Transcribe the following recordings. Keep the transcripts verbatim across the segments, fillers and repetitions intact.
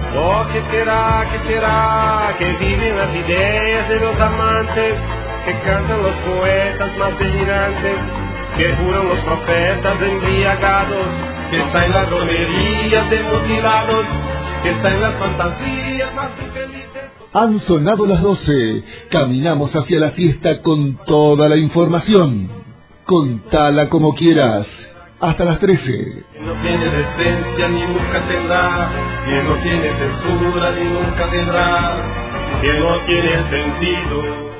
Oh, ¿qué será, qué será? Que viven las ideas de los amantes, que cantan los poetas más delirantes, que juran los profetas embriagados, que está en las romerías de mutilados, que está en las fantasías más infelices. Han sonado las doce. Caminamos hacia la fiesta con toda la información. Contala como quieras. Hasta las trece. Que no tiene decencia ni nunca tendrá, que no tiene censura ni nunca tendrá, que no tiene sentido.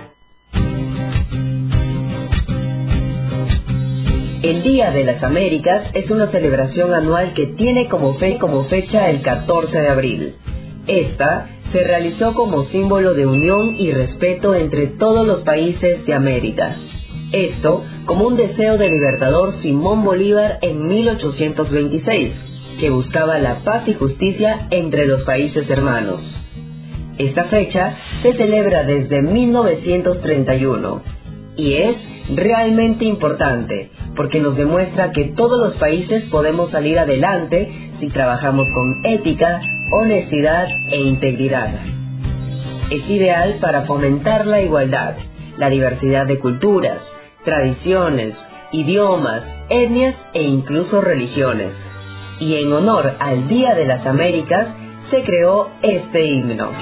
El Día de las Américas es una celebración anual que tiene como fe como fecha el catorce de abril. Esta se realizó como símbolo de unión y respeto entre todos los países de América. Esto como un deseo del libertador Simón Bolívar en mil ochocientos veintiséis, que buscaba la paz y justicia entre los países hermanos. Esta fecha se celebra desde mil novecientos treinta y uno y es realmente importante porque nos demuestra que todos los países podemos salir adelante si trabajamos con ética, honestidad e integridad. Es ideal para fomentar la igualdad, la diversidad de culturas, tradiciones, idiomas, etnias e incluso religiones. Y en honor al Día de las Américas se creó este himno.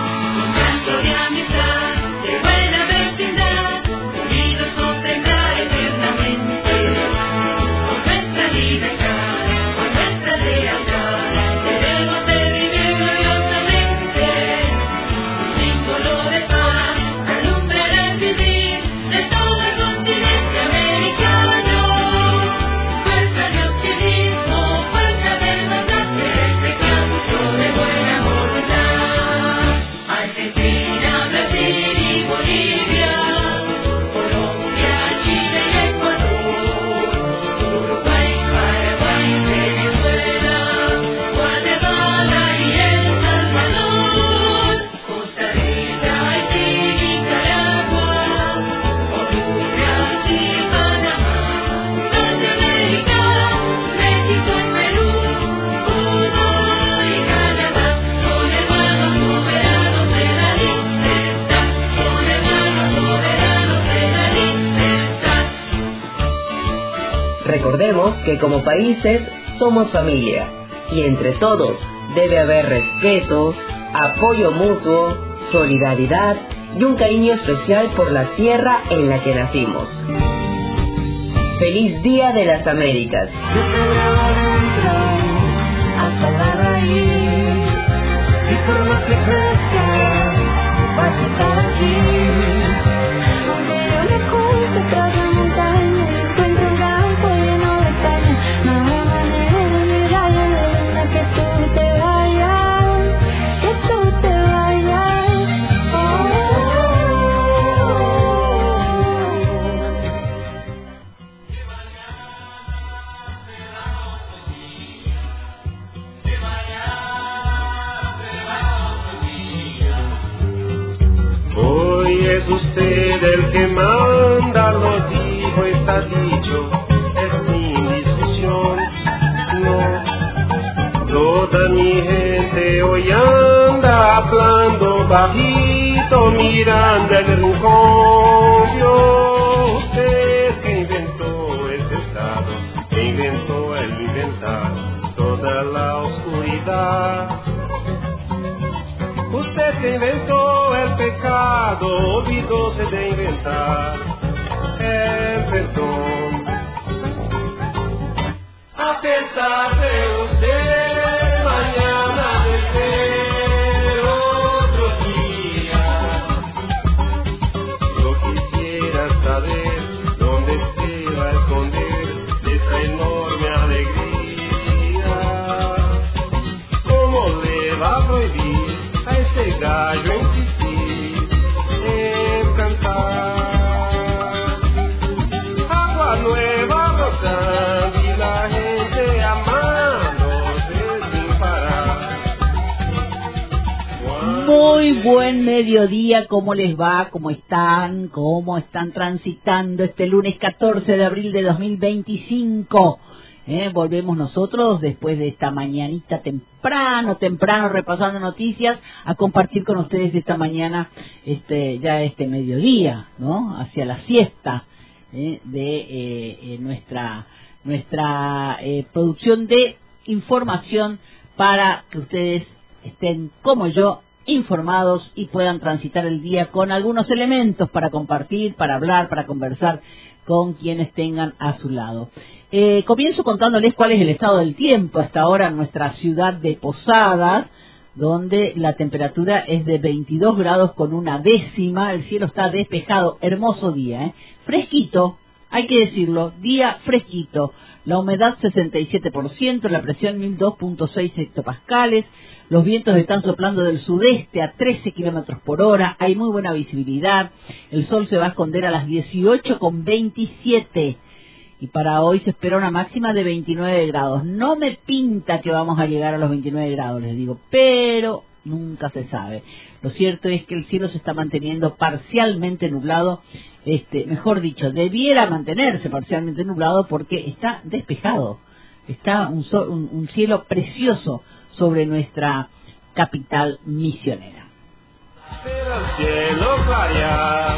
Recordemos que como países somos familia y entre todos debe haber respeto, apoyo mutuo, solidaridad y un cariño especial por la tierra en la que nacimos. ¡Feliz Día de las Américas! Hasta la raíz, y por más que crezca, vas a estar aquí. Porque yo me oculto tras la montaña, encuentro un campo lleno de caña. No hay manera de mirarle de luna que tú te vayas, que tú te vayas. Hoy es usted el que manda, lo dijo, está dicho, es mi discusión. No, toda mi gente hoy anda hablando bajito, mirando el rincón. Yo, usted que inventó ese estado, que inventó el inventar toda la oscuridad. Usted que inventó el pecado, olvidóse de inventar el perdón. A pesar de usted, mañana de ser otro día. Yo quisiera saber dónde se va a esconder esa enorme alegría. ¿Cómo le va a prohibir a ese gallo insistir en cantar? Agua nueva brotando y la gente amándose sin parar. Muy buen mediodía, ¿cómo les va? ¿Cómo están? ¿Cómo están transitando este lunes catorce de abril de dos mil veinticinco? ¿eh? Volvemos nosotros después de esta mañanita temprano, temprano repasando noticias, a compartir con ustedes esta mañana, este ya este mediodía, ¿no? Hacia la siesta ¿eh? de eh, eh, nuestra nuestra eh, producción de información para que ustedes estén como yo informados y puedan transitar el día con algunos elementos para compartir, para hablar, para conversar con quienes tengan a su lado. Eh, comienzo contándoles cuál es el estado del tiempo hasta ahora en nuestra ciudad de Posadas, donde la temperatura es de veintidós grados con una décima, el cielo está despejado, hermoso día, ¿eh? Fresquito, hay que decirlo, día fresquito, la humedad sesenta y siete por ciento, la presión mil dos punto seis hectopascales, los vientos están soplando del sudeste a trece kilómetros por hora, hay muy buena visibilidad, el sol se va a esconder a las dieciocho con veintisiete y para hoy se espera una máxima de veintinueve grados. No me pinta que vamos a llegar a los veintinueve grados, les digo, pero nunca se sabe. Lo cierto es que el cielo se está manteniendo parcialmente nublado, este, mejor dicho, debiera mantenerse parcialmente nublado porque está despejado, está un, so, un, un cielo precioso sobre nuestra capital misionera. Pero el cielo clarea,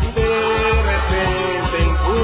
de repente,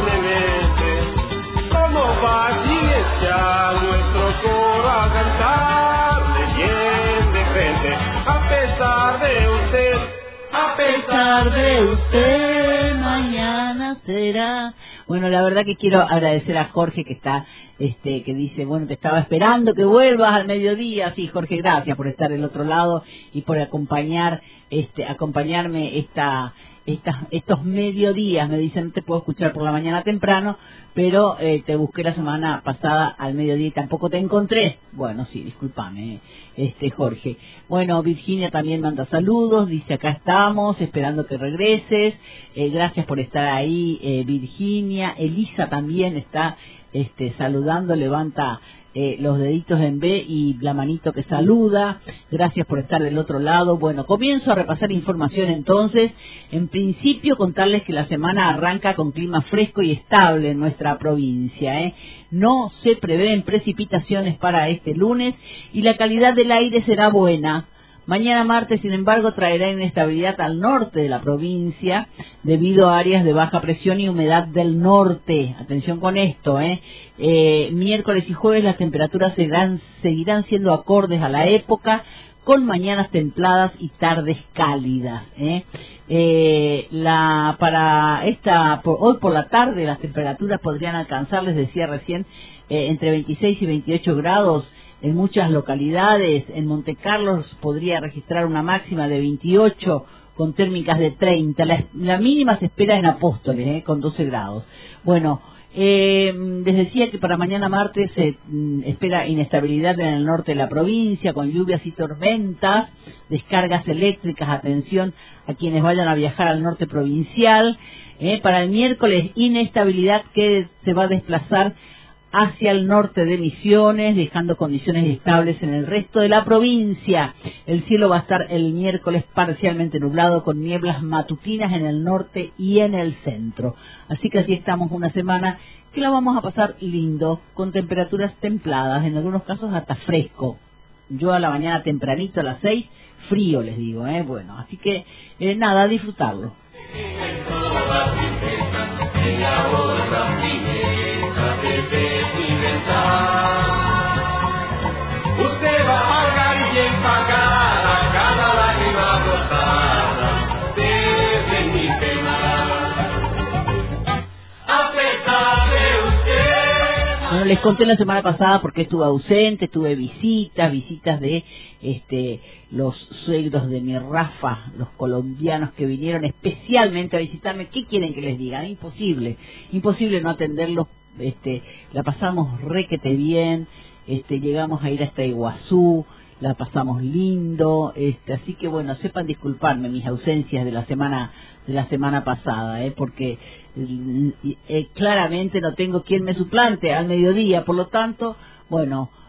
impunemente, como va a silenciar nuestro coro a cantar, de bien de frente, a pesar de usted, a pesar de usted, mañana será. Bueno, la verdad que quiero agradecer a Jorge que está, este, que dice, bueno, te estaba esperando que vuelvas al mediodía. Sí, Jorge, gracias por estar del otro lado y por acompañar, este, acompañarme esta, estas, estos mediodías. Me dicen, no te puedo escuchar por la mañana temprano, pero eh, te busqué la semana pasada al mediodía y tampoco te encontré. Bueno, sí, discúlpame, este, Jorge. Bueno, Virginia también manda saludos, dice, acá estamos, esperando que regreses. Eh, gracias por estar ahí, eh, Virginia. Elisa también está este, saludando, levanta eh, los deditos en B y la manito que saluda. Gracias por estar del otro lado. Bueno, comienzo a repasar información entonces. En principio, contarles que la semana arranca con clima fresco y estable en nuestra provincia, ¿eh? No se prevén precipitaciones para este lunes y la calidad del aire será buena. Mañana martes, sin embargo, traerá inestabilidad al norte de la provincia debido a áreas de baja presión y humedad del norte. Atención con esto, ¿eh? eh miércoles y jueves las temperaturas seguirán, seguirán siendo acordes a la época, con mañanas templadas y tardes cálidas, ¿eh? Eh, la para esta por, hoy por la tarde las temperaturas podrían alcanzar, les decía recién, eh, entre veintiséis y veintiocho grados en muchas localidades. En Monte Carlos podría registrar una máxima de veintiocho con térmicas de treinta. La, la mínima se espera en Apóstoles, eh, con doce grados. Bueno, eh, les decía que para mañana martes se mm, espera inestabilidad en el norte de la provincia, con lluvias y tormentas, descargas eléctricas. Atención a quienes vayan a viajar al norte provincial. Eh, para el miércoles, inestabilidad que se va a desplazar hacia el norte de Misiones, dejando condiciones estables en el resto de la provincia. El cielo va a estar el miércoles parcialmente nublado, con nieblas matutinas en el norte y en el centro. Así que así estamos una semana que la vamos a pasar lindo, con temperaturas templadas, en algunos casos hasta fresco. Yo a la mañana tempranito, a las seis, frío les digo, ¿eh? Bueno, así que eh, nada, a disfrutarlo. Usted va a pagar y bien pagada cada lágrima brotada desde mi pena, a pesar de usted. Bueno, les conté la semana pasada porque estuve ausente, tuve visitas, visitas de este los suegros de mi Rafa, los colombianos que vinieron especialmente a visitarme. ¿Qué quieren que les diga? Imposible, imposible no atenderlos. Este, la pasamos requete bien, este, llegamos a ir hasta Iguazú, la pasamos lindo, este, así que bueno, sepan disculparme mis ausencias de la semana de la semana pasada, eh, porque eh, claramente no tengo quien me suplante al mediodía, por lo tanto, bueno,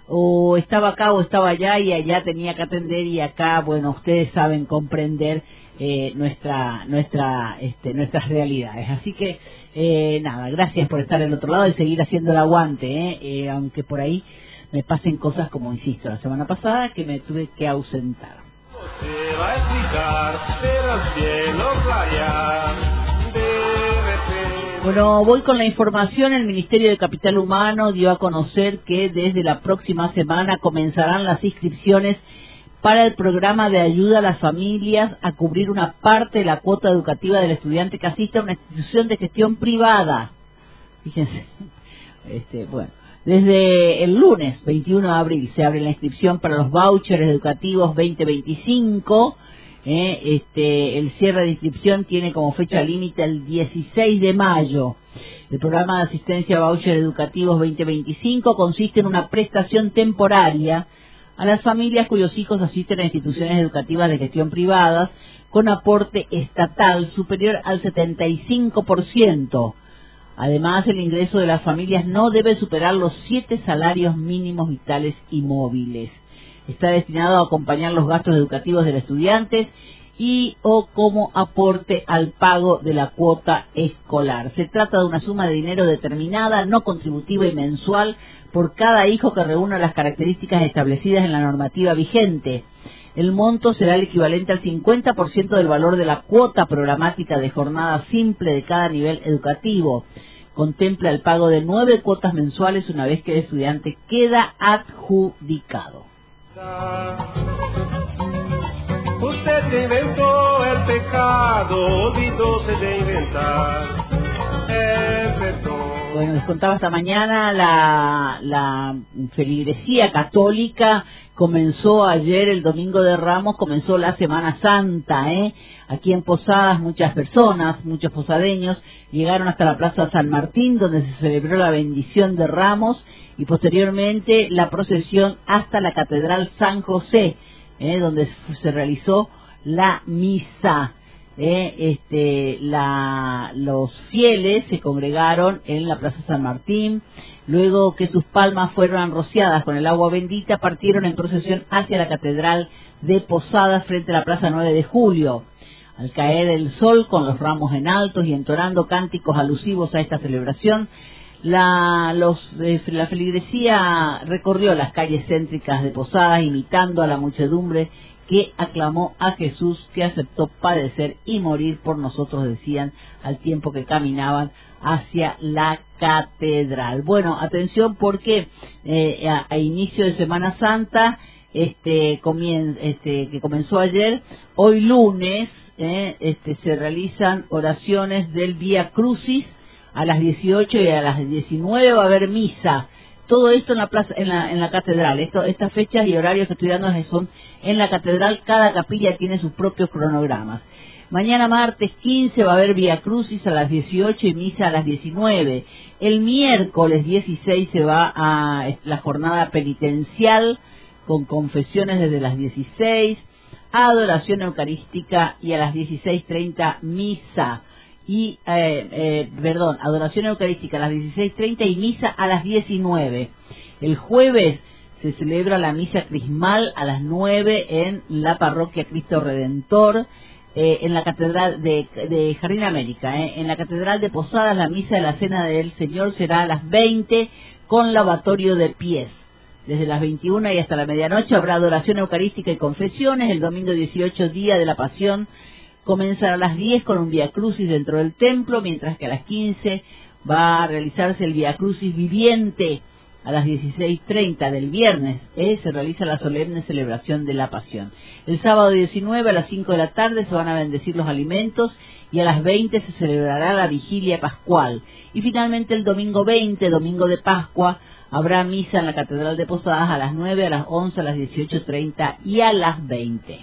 o estaba acá o estaba allá y allá tenía que atender y acá, bueno, ustedes saben comprender eh, nuestra nuestra este, nuestras realidades. Así que eh, nada, gracias por estar del otro lado y seguir haciendo el aguante, ¿eh? Eh, aunque por ahí me pasen cosas como, insisto, la semana pasada que me tuve que ausentar. Se va a explicar, pero al cielo rayar, de repente. Bueno, voy con la información. El Ministerio de Capital Humano dio a conocer que desde la próxima semana comenzarán las inscripciones para el programa de ayuda a las familias a cubrir una parte de la cuota educativa del estudiante que asiste a una institución de gestión privada. Fíjense, este, bueno, desde el lunes veintiuno de abril se abre la inscripción para los vouchers educativos veinte veinticinco. Eh, este, el cierre de inscripción tiene como fecha límite el dieciséis de mayo. El programa de asistencia a vouchers educativos veinte veinticinco consiste en una prestación temporaria a las familias cuyos hijos asisten a instituciones educativas de gestión privadas con aporte estatal superior al setenta y cinco por ciento. Además, el ingreso de las familias no debe superar los siete salarios mínimos vitales y móviles. Está destinado a acompañar los gastos educativos del estudiante y o como aporte al pago de la cuota escolar. Se trata de una suma de dinero determinada, no contributiva y mensual, por cada hijo que reúna las características establecidas en la normativa vigente. El monto será el equivalente al cincuenta por ciento del valor de la cuota programática de jornada simple de cada nivel educativo. Contempla el pago de nueve cuotas mensuales una vez que el estudiante queda adjudicado. Usted inventó el pecado, olvidóse de inventar el perdón. Bueno, les contaba esta mañana, la, la feligresía católica comenzó ayer, el domingo de Ramos, comenzó la Semana Santa, ¿eh? Aquí en Posadas muchas personas, muchos posadeños, llegaron hasta la Plaza San Martín, donde se celebró la bendición de Ramos, y posteriormente la procesión hasta la Catedral San José, ¿eh? Donde se realizó la misa. Eh, este, la, los fieles se congregaron en la Plaza San Martín. Luego que sus palmas fueron rociadas con el agua bendita, partieron en procesión hacia la Catedral de Posadas frente a la Plaza nueve de julio. Al caer el sol, con los ramos en altos y entonando cánticos alusivos a esta celebración, la, los, eh, la feligresía recorrió las calles céntricas de Posadas, imitando a la muchedumbre que aclamó a Jesús, que aceptó padecer y morir por nosotros, decían, al tiempo que caminaban hacia la catedral. Bueno, atención porque eh, a, a inicio de Semana Santa, este, comien, este que comenzó ayer, hoy lunes, eh, este, se realizan oraciones del Vía Crucis a las dieciocho y a las diecinueve va a haber misa. Todo esto en la plaza, en la, en la catedral. Esto, estas fechas y horarios que estoy dando son en la catedral. Cada capilla tiene sus propios cronogramas. Mañana martes quince va a haber Vía Crucis a las dieciocho y misa a las diecinueve. El miércoles dieciséis se va a la jornada penitencial con confesiones desde las dieciséis, adoración eucarística y a las dieciséis treinta misa. y eh, eh, perdón, adoración eucarística a las dieciséis treinta y misa a las diecinueve. El jueves se celebra la misa crismal a las nueve en la parroquia Cristo Redentor, eh, en la catedral de, de Jardín América. Eh. En la catedral de Posadas la misa de la Cena del Señor será a las veinte con lavatorio de pies. Desde las veintiuna y hasta la medianoche habrá adoración eucarística y confesiones. El domingo dieciocho, día de la Pasión, comenzará a las diez con un Vía Crucis dentro del templo, mientras que a las quince va a realizarse el Vía Crucis viviente. A las dieciséis treinta del viernes eh, se realiza la solemne celebración de la Pasión. El sábado diecinueve a las cinco de la tarde se van a bendecir los alimentos y a las veinte se celebrará la vigilia pascual. Y finalmente el domingo veinte, domingo de Pascua, habrá misa en la Catedral de Posadas a las nueve, a las once, a las dieciocho treinta y a las veinte.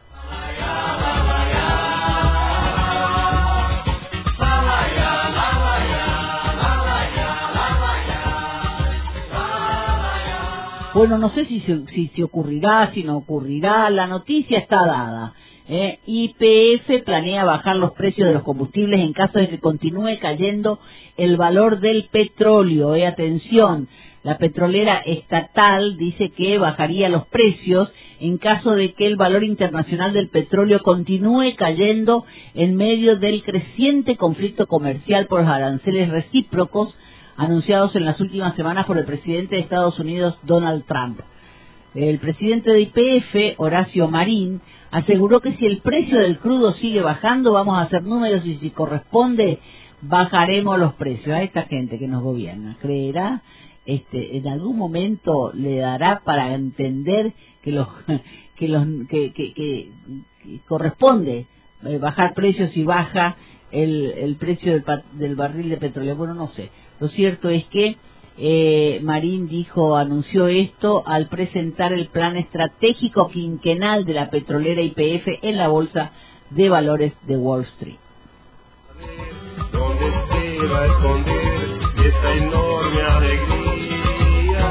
Bueno, no sé si se, si se ocurrirá, si no ocurrirá, la noticia está dada. Eh, Y P F planea bajar los precios de los combustibles en caso de que continúe cayendo el valor del petróleo. Eh, atención, La petrolera estatal dice que bajaría los precios en caso de que el valor internacional del petróleo continúe cayendo en medio del creciente conflicto comercial por los aranceles recíprocos anunciados en las últimas semanas por el presidente de Estados Unidos, Donald Trump. El presidente de Y P F, Horacio Marín, aseguró que si el precio del crudo sigue bajando, vamos a hacer números y si corresponde, bajaremos los precios. A esta gente que nos gobierna, ¿creerá? Este, en algún momento le dará para entender que los que los que, que, que, que corresponde eh, bajar precios y baja el, el precio del, del barril de petróleo. Bueno, no sé. Lo cierto es que eh, Marín dijo, anunció esto al presentar el plan estratégico quinquenal de la petrolera Y P F en la bolsa de valores de Wall Street. ¿Dónde se va a esconder esta enorme alegría?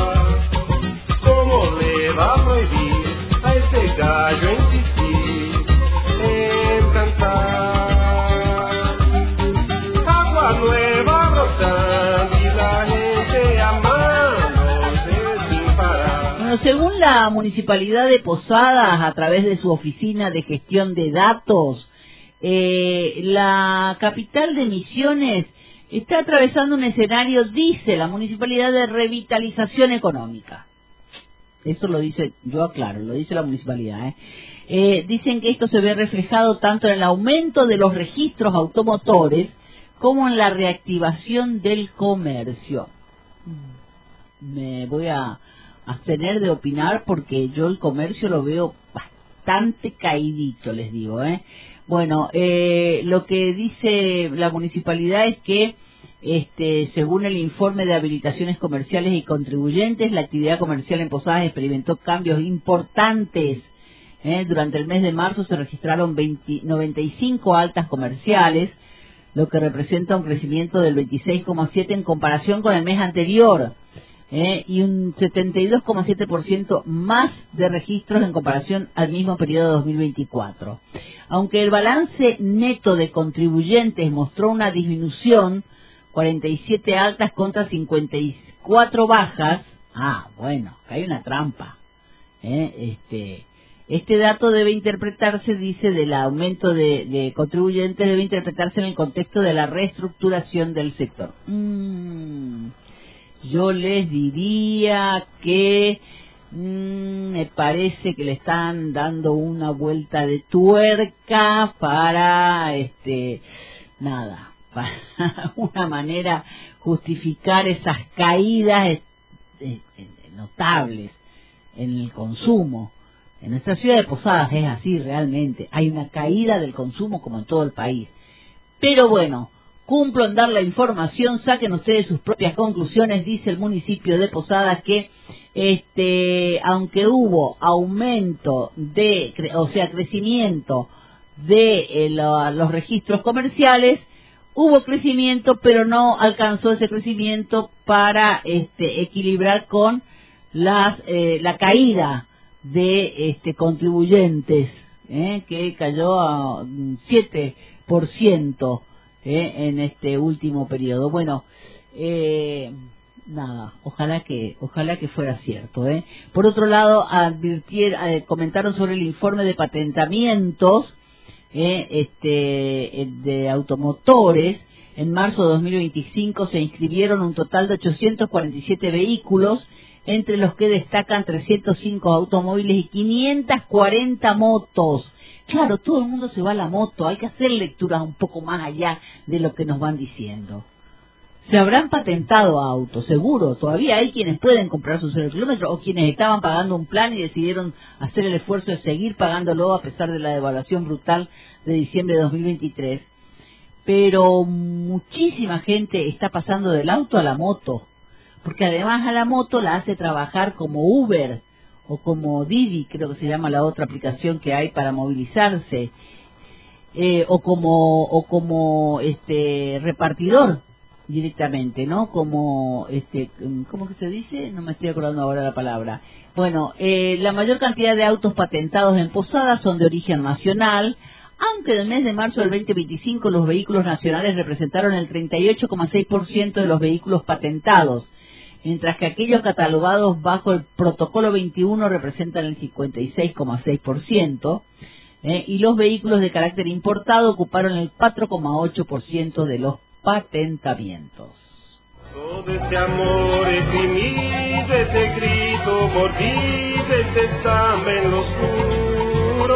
¿Cómo le va a prohibir a ese gallo insistir en cantar? Agua nueva brotando y la gente amándose sin parar. Bueno, según la Municipalidad de Posadas, a través de su oficina de gestión de datos, eh, la capital de Misiones está atravesando un escenario, dice la municipalidad, de revitalización económica. Eso lo dice, yo aclaro, lo dice la municipalidad. ¿eh? Eh, dicen que esto se ve reflejado tanto en el aumento de los registros automotores como en la reactivación del comercio. Me voy a abstener de opinar porque yo el comercio lo veo bastante caidito, les digo. ¿eh? Bueno, eh, lo que dice la municipalidad es que, este, según el informe de habilitaciones comerciales y contribuyentes, la actividad comercial en Posadas experimentó cambios importantes. ¿eh? Durante el mes de marzo se registraron veinte, noventa y cinco altas comerciales, lo que representa un crecimiento del veintiséis coma siete por ciento en comparación con el mes anterior. Eh, y un setenta y dos coma siete por ciento más de registros en comparación al mismo periodo de dos mil veinticuatro. Aunque el balance neto de contribuyentes mostró una disminución, cuarenta y siete altas contra cincuenta y cuatro bajas, ah, bueno, hay una trampa. Eh, este, este dato debe interpretarse, dice, del aumento de, de contribuyentes, debe interpretarse en el contexto de la reestructuración del sector. Mm. Yo les diría que mmm, me parece que le están dando una vuelta de tuerca para, este, nada, para una manera justificar esas caídas eh, eh, notables en el consumo. En nuestra ciudad de Posadas es así realmente, hay una caída del consumo como en todo el país. Pero bueno, cumplo en dar la información, saquen ustedes sus propias conclusiones. Dice el municipio de Posadas que, este, aunque hubo aumento de, o sea, crecimiento de eh, lo, los registros comerciales, hubo crecimiento, pero no alcanzó ese crecimiento para, este, equilibrar con las, eh, la caída de, este, contribuyentes, eh, que cayó a siete por ciento. Eh, en este último periodo. Bueno, eh, nada, ojalá que ojalá que fuera cierto. ¿eh? Por otro lado, advirtieron, eh, comentaron sobre el informe de patentamientos eh, este, de automotores. En marzo de dos mil veinticinco se inscribieron un total de ochocientos cuarenta y siete vehículos, entre los que destacan trescientos cinco automóviles y quinientas cuarenta motos. Claro, todo el mundo se va a la moto, hay que hacer lecturas un poco más allá de lo que nos van diciendo. Se habrán patentado autos, seguro, todavía hay quienes pueden comprar sus cero kilómetros o quienes estaban pagando un plan y decidieron hacer el esfuerzo de seguir pagándolo a pesar de la devaluación brutal de diciembre de dos mil veintitrés. Pero muchísima gente está pasando del auto a la moto, porque además a la moto la hace trabajar como Uber, o como Didi, creo que se llama la otra aplicación que hay para movilizarse, eh, o como o como este repartidor directamente, ¿no? Como este, ¿cómo que se dice? No me estoy acordando ahora la palabra. Bueno, eh, la mayor cantidad de autos patentados en Posadas son de origen nacional, aunque en el mes de marzo del veinte veinticinco los vehículos nacionales representaron el treinta y ocho coma seis por ciento de los vehículos patentados. mientras que aquellos catalogados bajo el protocolo veintiuno representan el cincuenta y seis coma seis por ciento, eh, y los vehículos de carácter importado ocuparon el cuatro coma ocho por ciento de los patentamientos. Todo este amor es timido, este grito por ti, este samba en lo oscuro.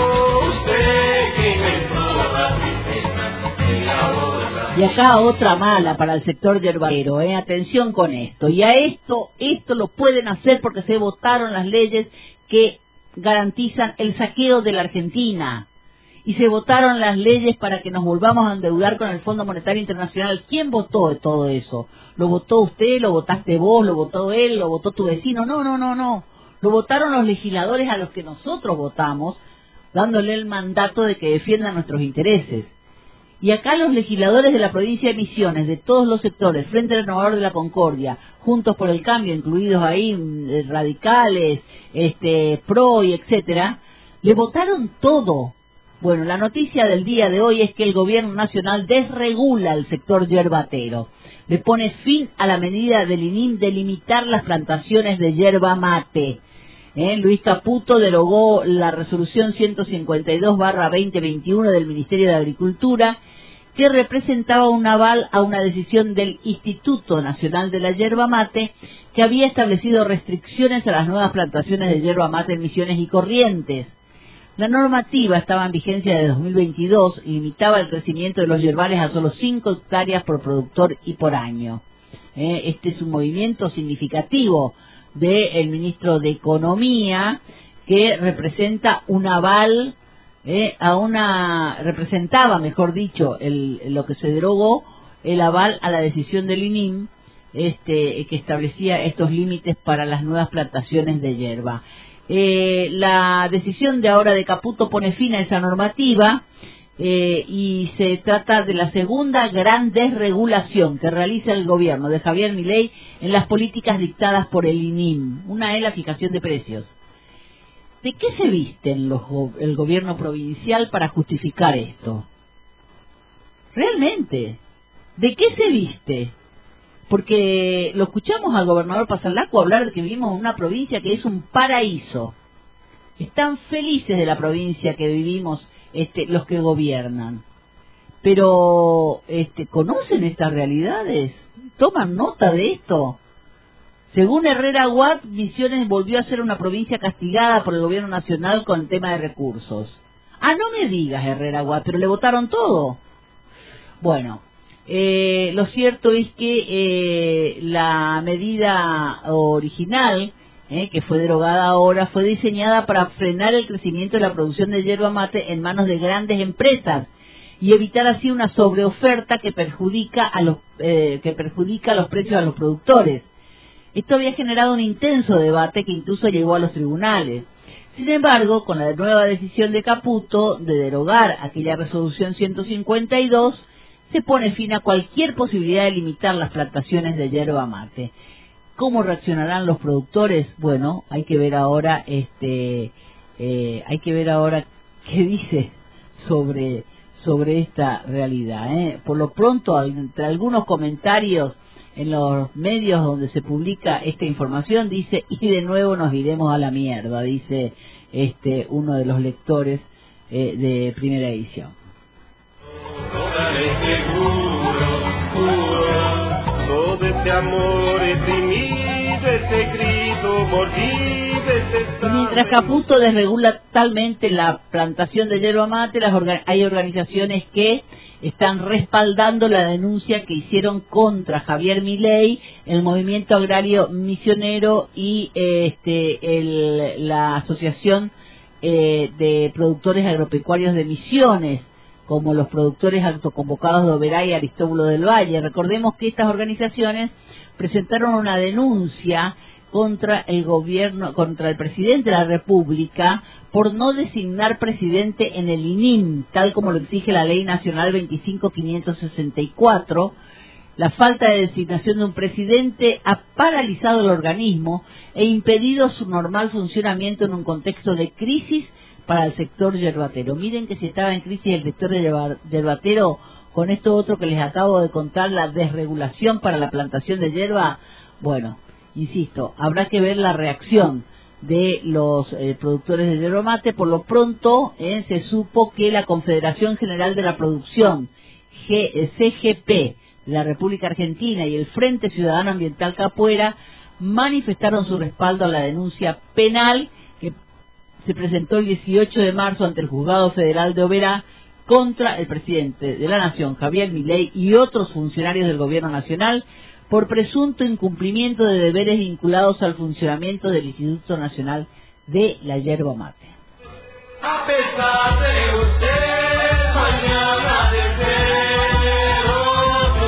Usted que inventó la tristeza y la otra. Y acá otra mala para el sector yerbero, eh, atención con esto. Y a esto, esto lo pueden hacer porque se votaron las leyes que garantizan el saqueo de la Argentina. Y se votaron las leyes para que nos volvamos a endeudar con el Fondo Monetario Internacional. ¿Quién votó de todo eso? ¿Lo votó usted? ¿Lo votaste vos? ¿Lo votó él? ¿Lo votó tu vecino? No, no, no, no. Lo votaron los legisladores a los que nosotros votamos, dándole el mandato de que defiendan nuestros intereses. Y acá los legisladores de la provincia de Misiones, de todos los sectores, Frente Renovador de la Concordia, Juntos por el Cambio, incluidos ahí radicales, este, PRO y etcétera, le votaron todo. Bueno, la noticia del día de hoy es que el gobierno nacional desregula el sector yerbatero. Le pone fin a la medida del I N I M de limitar las plantaciones de yerba mate. ¿Eh? Luis Caputo derogó la resolución ciento cincuenta y dos barra veinte veintiuno del Ministerio de Agricultura, que representaba un aval a una decisión del Instituto Nacional de la Yerba Mate, que había establecido restricciones a las nuevas plantaciones de yerba mate en Misiones y Corrientes. La normativa estaba en vigencia de dos mil veintidós y limitaba el crecimiento de los yerbales a solo cinco hectáreas por productor y por año. Eh, este es un movimiento significativo del ministro de Economía, que representa un aval eh, a una representaba, mejor dicho, el, lo que se derogó, el aval a la decisión del I N I M, este, que establecía estos límites para las nuevas plantaciones de yerba. Eh, la decisión de ahora de Caputo pone fin a esa normativa eh, y se trata de la segunda gran desregulación que realiza el gobierno de Javier Milei en las políticas dictadas por el I N I M. Una es la fijación de precios. ¿De qué se visten los, el gobierno provincial para justificar esto? Realmente, ¿de qué se viste? Porque lo escuchamos al gobernador Pasalaco hablar de que vivimos en una provincia que es un paraíso. Están felices de la provincia que vivimos este, los que gobiernan. Pero, este, ¿conocen estas realidades? ¿Toman nota de esto? Según Herrera Watt, Misiones volvió a ser una provincia castigada por el gobierno nacional con el tema de recursos. Ah, no me digas, Herrera Watt, pero le votaron todo. Bueno, eh, lo cierto es que eh, la medida original, eh, que fue derogada ahora, fue diseñada para frenar el crecimiento de la producción de yerba mate en manos de grandes empresas y evitar así una sobreoferta que perjudica a los eh, que perjudica los precios a los productores. Esto había generado un intenso debate que incluso llegó a los tribunales. Sin embargo, con la nueva decisión de Caputo de derogar aquella resolución ciento cincuenta y dos, se pone fin a cualquier posibilidad de limitar las plantaciones de yerba mate. ¿Cómo reaccionarán los productores? Bueno, hay que ver ahora, este, eh, hay que ver ahora qué dice sobre sobre esta realidad. ¿eh? Por lo pronto, entre algunos comentarios en los medios donde se publica esta información, dice, y de nuevo nos iremos a la mierda, dice este uno de los lectores eh, de Primera Edición. Mientras Caputo desregula totalmente la plantación de yerba mate, las orga- hay organizaciones que están respaldando la denuncia que hicieron contra Javier Milei, el Movimiento Agrario Misionero y eh, este el, la Asociación eh, de Productores Agropecuarios de Misiones, como los productores autoconvocados de Oberá y Aristóbulo del Valle. Recordemos que estas organizaciones presentaron una denuncia contra el gobierno, contra el presidente de la República por no designar presidente en el I N I M, tal como lo exige la Ley Nacional veinticinco mil quinientos sesenta y cuatro. La falta de designación de un presidente ha paralizado el organismo e impedido su normal funcionamiento en un contexto de crisis para el sector yerbatero. Miren que si estaba en crisis el sector yerbatero, con esto otro que les acabo de contar, la desregulación para la plantación de yerba, Bueno, insisto, habrá que ver la reacción de los eh, productores de yerba mate. Por lo pronto eh, se supo que la Confederación General de la Producción, G, eh, C G P, de la República Argentina y el Frente Ciudadano Ambiental Capuera manifestaron su respaldo a la denuncia penal que se presentó el dieciocho de marzo ante el Juzgado Federal de Oberá contra el presidente de la Nación, Javier Milei, y otros funcionarios del Gobierno Nacional por presunto incumplimiento de deberes vinculados al funcionamiento del Instituto Nacional de la Yerba Mate. A pesar de usted, mañana de ser otro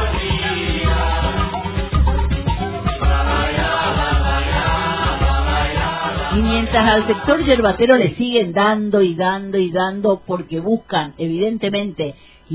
día. Y mientras al sector yerbatero le siguen dando y dando y dando porque buscan evidentemente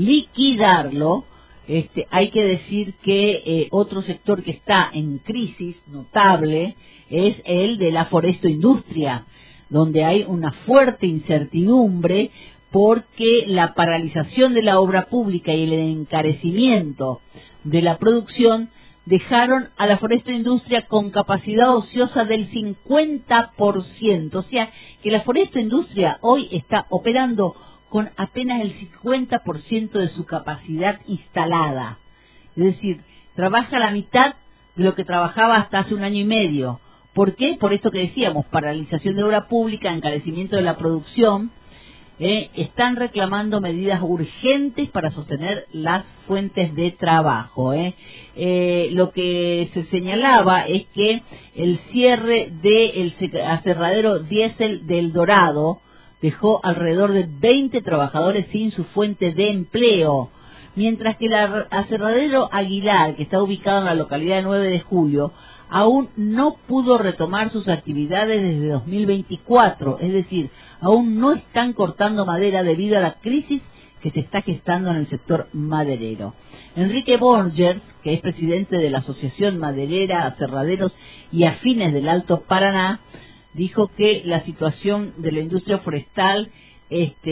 liquidarlo, Este, hay que decir que eh, otro sector que está en crisis notable es el de la forestoindustria, donde hay una fuerte incertidumbre porque la paralización de la obra pública y el encarecimiento de la producción dejaron a la forestoindustria con capacidad ociosa del cincuenta por ciento, o sea que la forestoindustria hoy está operando con apenas el cincuenta por ciento de su capacidad instalada. Es decir, trabaja la mitad de lo que trabajaba hasta hace un año y medio. ¿Por qué? Por esto que decíamos, paralización de obra pública, encarecimiento de la producción. Eh, están reclamando medidas urgentes para sostener las fuentes de trabajo. Eh. Eh, lo que se señalaba es que el cierre del aserradero diésel del Dorado dejó alrededor de veinte trabajadores sin su fuente de empleo, mientras que el aserradero Aguilar, que está ubicado en la localidad de nueve de julio, aún no pudo retomar sus actividades desde dos mil veinticuatro, es decir, aún no están cortando madera debido a la crisis que se está gestando en el sector maderero. Enrique Borgers, que es presidente de la Asociación Maderera, Aserraderos y Afines del Alto Paraná, dijo que la situación de la industria forestal este,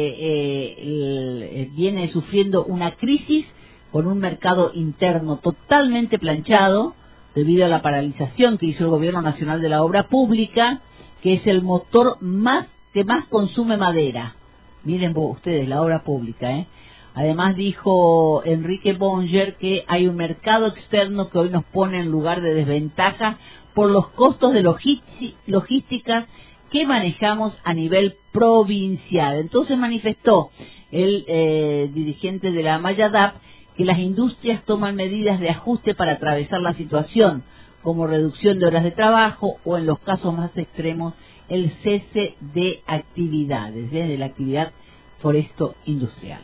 eh, el, viene sufriendo una crisis con un mercado interno totalmente planchado debido a la paralización que hizo el Gobierno Nacional de la Obra Pública, que es el motor más que más consume madera. Miren ustedes, la obra pública. ¿eh? Además dijo Enrique Bonger que hay un mercado externo que hoy nos pone en lugar de desventaja por los costos de logística que manejamos a nivel provincial. Entonces manifestó el eh, dirigente de la Mayadap que las industrias toman medidas de ajuste para atravesar la situación, como reducción de horas de trabajo o, en los casos más extremos, el cese de actividades, ¿eh? de la actividad foresto-industrial.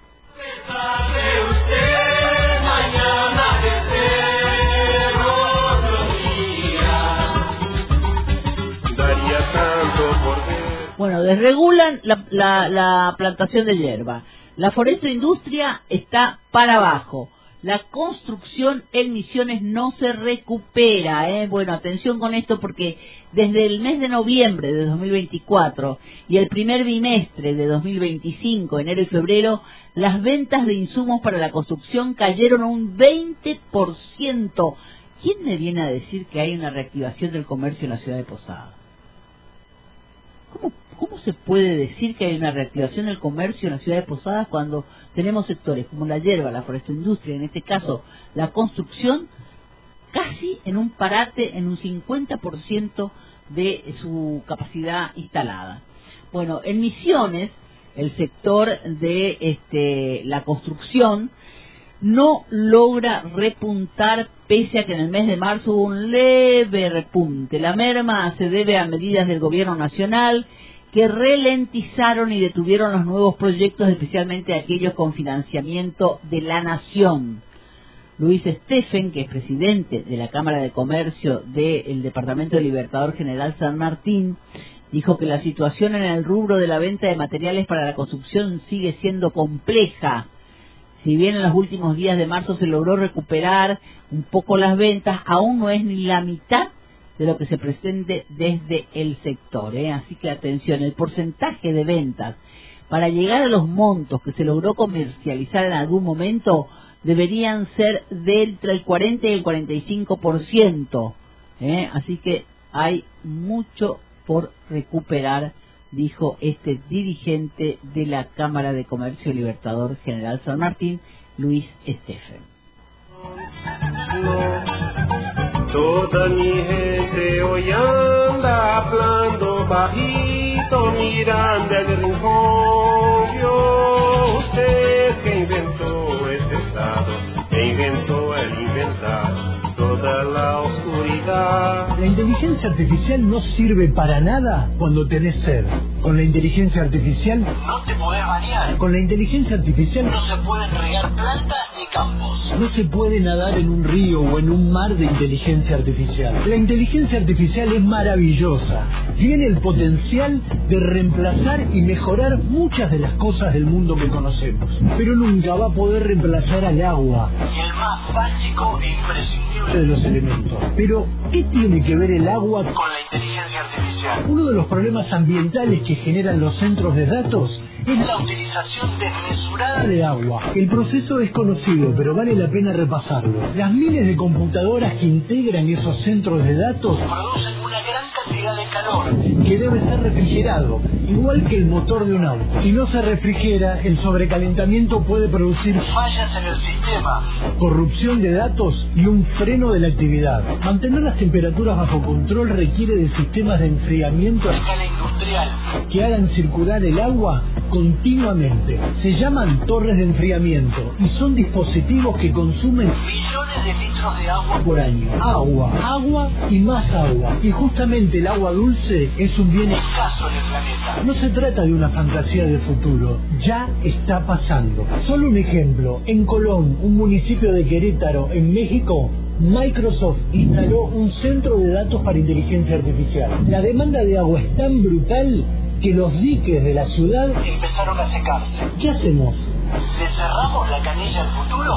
Bueno, desregulan la, la, la plantación de hierba. La forestoindustria está para abajo. La construcción en Misiones no se recupera. ¿eh? Bueno, atención con esto porque desde el mes de noviembre de dos mil veinticuatro y el primer bimestre de dos mil veinticinco, enero y febrero, las ventas de insumos para la construcción cayeron un veinte por ciento. ¿Quién me viene a decir que hay una reactivación del comercio en la ciudad de Posadas? ¿Cómo, ¿Cómo se puede decir que hay una reactivación del comercio en la ciudad de Posadas cuando tenemos sectores como la hierba, la forestoindustria, en este caso la construcción, casi en un parate, en un cincuenta por ciento de su capacidad instalada? Bueno, en Misiones, el sector de este, la construcción no logra repuntar pese a que en el mes de marzo hubo un leve repunte. La merma se debe a medidas del gobierno nacional que ralentizaron y detuvieron los nuevos proyectos, especialmente aquellos con financiamiento de la nación. Luis Steffen, que es presidente de la Cámara de Comercio del Departamento de Libertador General San Martín, dijo que la situación en el rubro de la venta de materiales para la construcción sigue siendo compleja. Si bien en los últimos días de marzo se logró recuperar un poco las ventas, aún no es ni la mitad de lo que se pretende desde el sector. ¿eh? Así que atención, el porcentaje de ventas para llegar a los montos que se logró comercializar en algún momento deberían ser de entre el cuarenta y el cuarenta y cinco por ciento. ¿eh? Así que hay mucho por recuperar, dijo este dirigente de la Cámara de Comercio Libertador General San Martín, Luis Estefen. Toda mi gente hoy anda hablando bajito, mirando el rincón. Yo, usted que inventó este estado, que inventó el inventar toda la oscuridad. La inteligencia artificial no sirve para nada cuando tenés sed. Con la inteligencia artificial No te podés bañar. Con la inteligencia artificial No se pueden regar plantas ni campos. no se puede nadar en un río o en un mar de inteligencia artificial. La inteligencia artificial es maravillosa. Tiene el potencial de reemplazar y mejorar muchas de las cosas del mundo que conocemos. Pero nunca va a poder reemplazar al agua, Y el más básico e imprescindible de los elementos. Pero, ¿qué tiene que ver el agua con la inteligencia artificial. Uno de los problemas ambientales que generan los centros de datos es La utilización desmesurada de agua. El proceso es conocido, pero vale la pena repasarlo. Las miles de computadoras que integran esos centros de datos producen una gran cantidad de calor. que debe ser refrigerado, igual que el motor de un auto. Si no se refrigera, el sobrecalentamiento puede producir Fallas en el sistema. corrupción de datos y un freno de la actividad. Mantener las temperaturas bajo control requiere de sistemas de enfriamiento A escala industrial. que hagan circular el agua continuamente. Se llaman torres de enfriamiento y son dispositivos que consumen Millones de litros de agua. por año. Agua, agua y más agua. Y justamente el agua dulce es un bien Escaso en el planeta. No se trata de una fantasía de futuro, ya está pasando. Solo un ejemplo, en Colón, un municipio de Querétaro, en México, Microsoft instaló un centro de datos para inteligencia artificial. La demanda de agua es tan brutal que los diques de la ciudad... Empezaron a secarse. ¿Qué hacemos? ¿Le cerramos la canilla al futuro?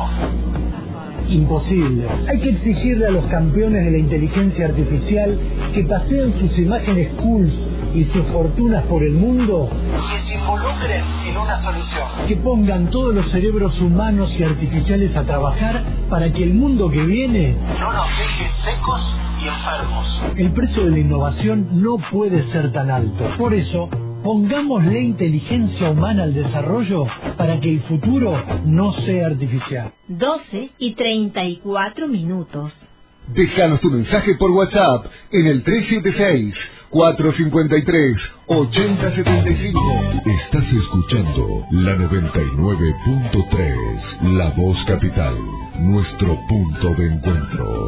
Imposible. Hay que exigirle a los campeones de la inteligencia artificial que paseen sus imágenes cool y sus fortunas por el mundo, Que se involucren en una solución. que pongan todos los cerebros humanos y artificiales a trabajar para que el mundo que viene, No nos deje secos y enfermos. el precio de la innovación no puede ser tan alto. Por eso, pongámosle inteligencia humana al desarrollo para que el futuro no sea artificial. doce y treinta y cuatro minutos. Déjanos tu mensaje por WhatsApp en el tres siete seis, cuatro cinco tres, ocho cero siete cinco. Estás escuchando la noventa y nueve punto tres, La Voz Capital, nuestro punto de encuentro.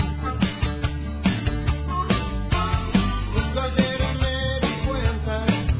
Nunca ayer me di cuenta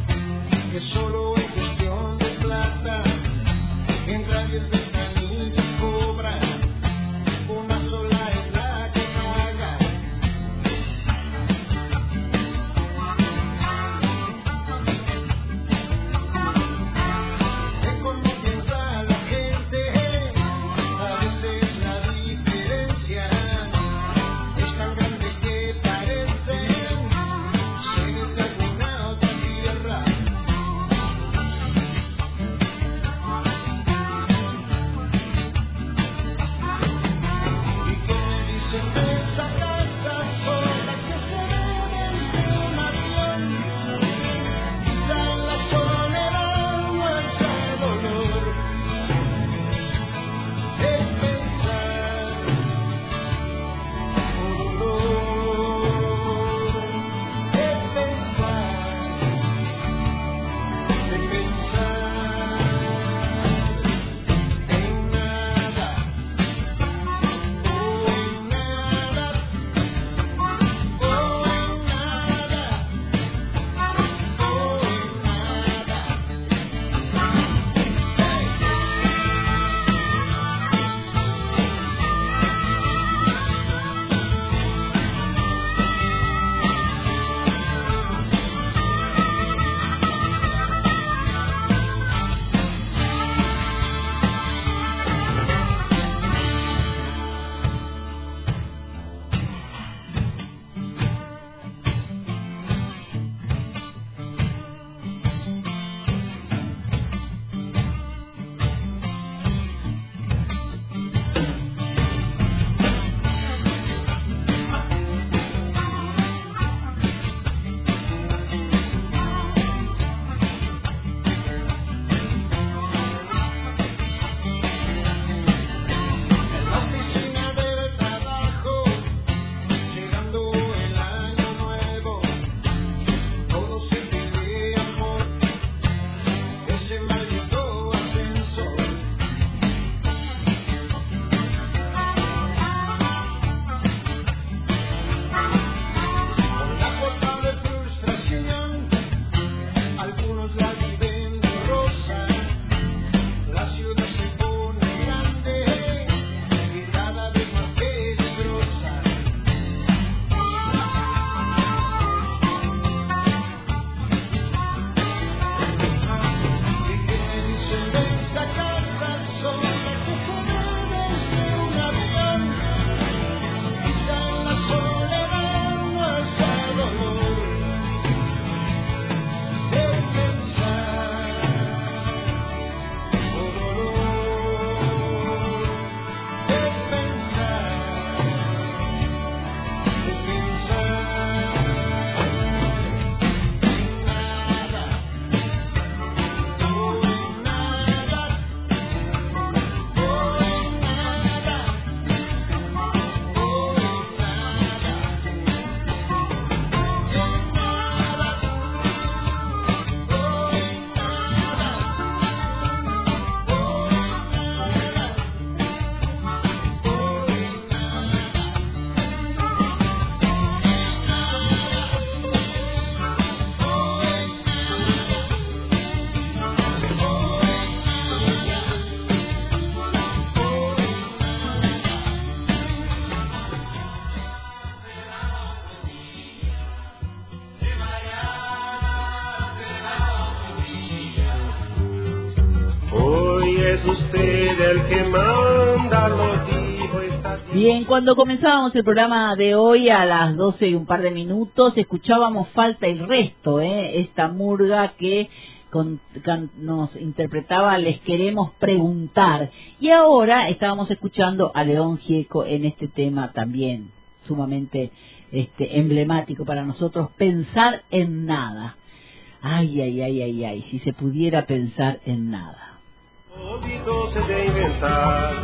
Bien, cuando comenzábamos el programa de hoy a las doce y un par de minutos, escuchábamos Falta el Resto, ¿eh? Esta murga que con, can, nos interpretaba Les Queremos Preguntar. Y ahora estábamos escuchando a León Gieco en este tema también sumamente este, emblemático para nosotros, Pensar en Nada. Ay, ay, ay, ay, ay, si se pudiera pensar en nada. Olvidóse de inventar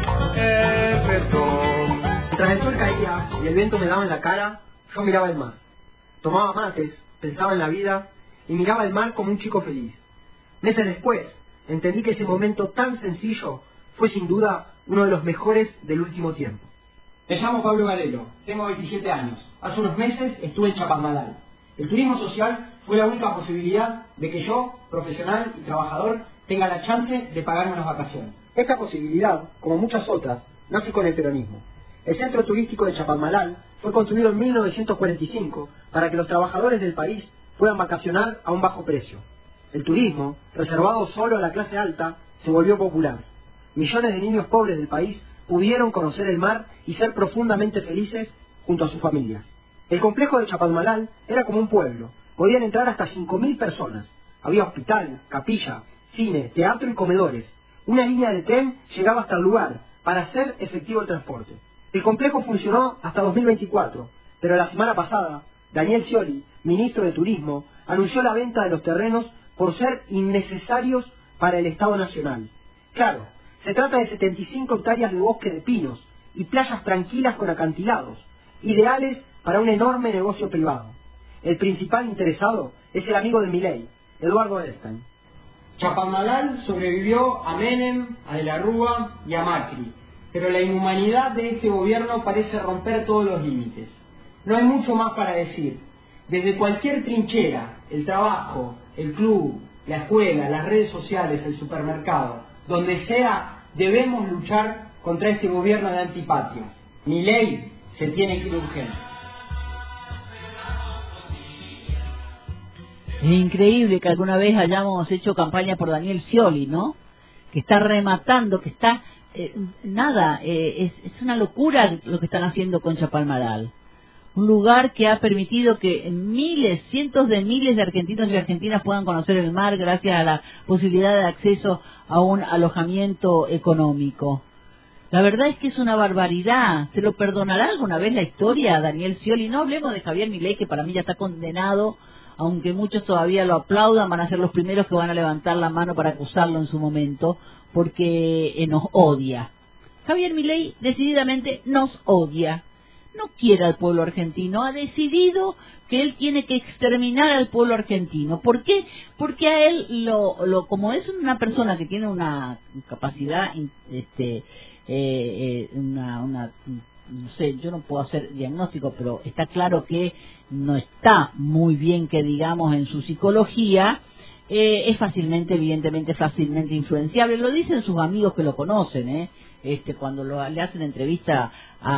el perdón. Mientras el sol caía y el viento me daba en la cara, yo miraba el mar. Tomaba mates, pensaba en la vida y miraba el mar como un chico feliz. Meses después, entendí que ese momento tan sencillo fue sin duda uno de los mejores del último tiempo. Me llamo Pablo Galelo, tengo veintisiete años. Hace unos meses estuve en Chapadmalal. El turismo social fue la única posibilidad de que yo, profesional y trabajador, tenga la chance de pagarme unas vacaciones. Esta posibilidad, como muchas otras, nace con el peronismo. El centro turístico de Chapadmalal fue construido en mil novecientos cuarenta y cinco para que los trabajadores del país puedan vacacionar a un bajo precio. El turismo, reservado solo a la clase alta, se volvió popular. Millones de niños pobres del país pudieron conocer el mar y ser profundamente felices junto a sus familias. El complejo de Chapadmalal era como un pueblo. Podían entrar hasta cinco mil personas. Había hospital, capilla, cine, teatro y comedores. Una línea de tren llegaba hasta el lugar para hacer efectivo el transporte. El complejo funcionó hasta dos mil veinticuatro, pero la semana pasada, Daniel Scioli, ministro de Turismo, anunció la venta de los terrenos por ser innecesarios para el Estado Nacional. Claro, se trata de setenta y cinco hectáreas de bosque de pinos y playas tranquilas con acantilados, ideales para un enorme negocio privado. El principal interesado es el amigo de Milei, Eduardo Edelstein. Chapadmalal sobrevivió a Menem, a De la Rúa y a Macri, pero la inhumanidad de este gobierno parece romper todos los límites. No hay mucho más para decir. Desde cualquier trinchera, el trabajo, el club, la escuela, las redes sociales, el supermercado, donde sea, debemos luchar contra este gobierno de antipatria. Milei se tiene que ir urgente. Es increíble que alguna vez hayamos hecho campaña por Daniel Scioli, ¿no? Que está rematando, que está... Eh, nada, eh, es, es una locura lo que están haciendo con Chapadmalal. Un lugar que ha permitido que miles, cientos de miles de argentinos y argentinas puedan conocer el mar gracias a la posibilidad de acceso a un alojamiento económico. La verdad es que es una barbaridad. ¿Se lo perdonará alguna vez la historia a Daniel Scioli? No hablemos de Javier Milei, que para mí ya está condenado, aunque muchos todavía lo aplaudan, van a ser los primeros que van a levantar la mano para acusarlo en su momento, porque eh, nos odia. Javier Milei decididamente nos odia. No quiere al pueblo argentino, ha decidido que él tiene que exterminar al pueblo argentino. ¿Por qué? Porque a él, lo, lo como es una persona que tiene una capacidad, este, eh, eh, una, una, no sé, yo no puedo hacer diagnóstico, pero está claro que no está muy bien, que digamos, en su psicología. Eh, es fácilmente, evidentemente, fácilmente influenciable. Lo dicen sus amigos que lo conocen, ¿eh? Este, cuando lo, le hacen entrevista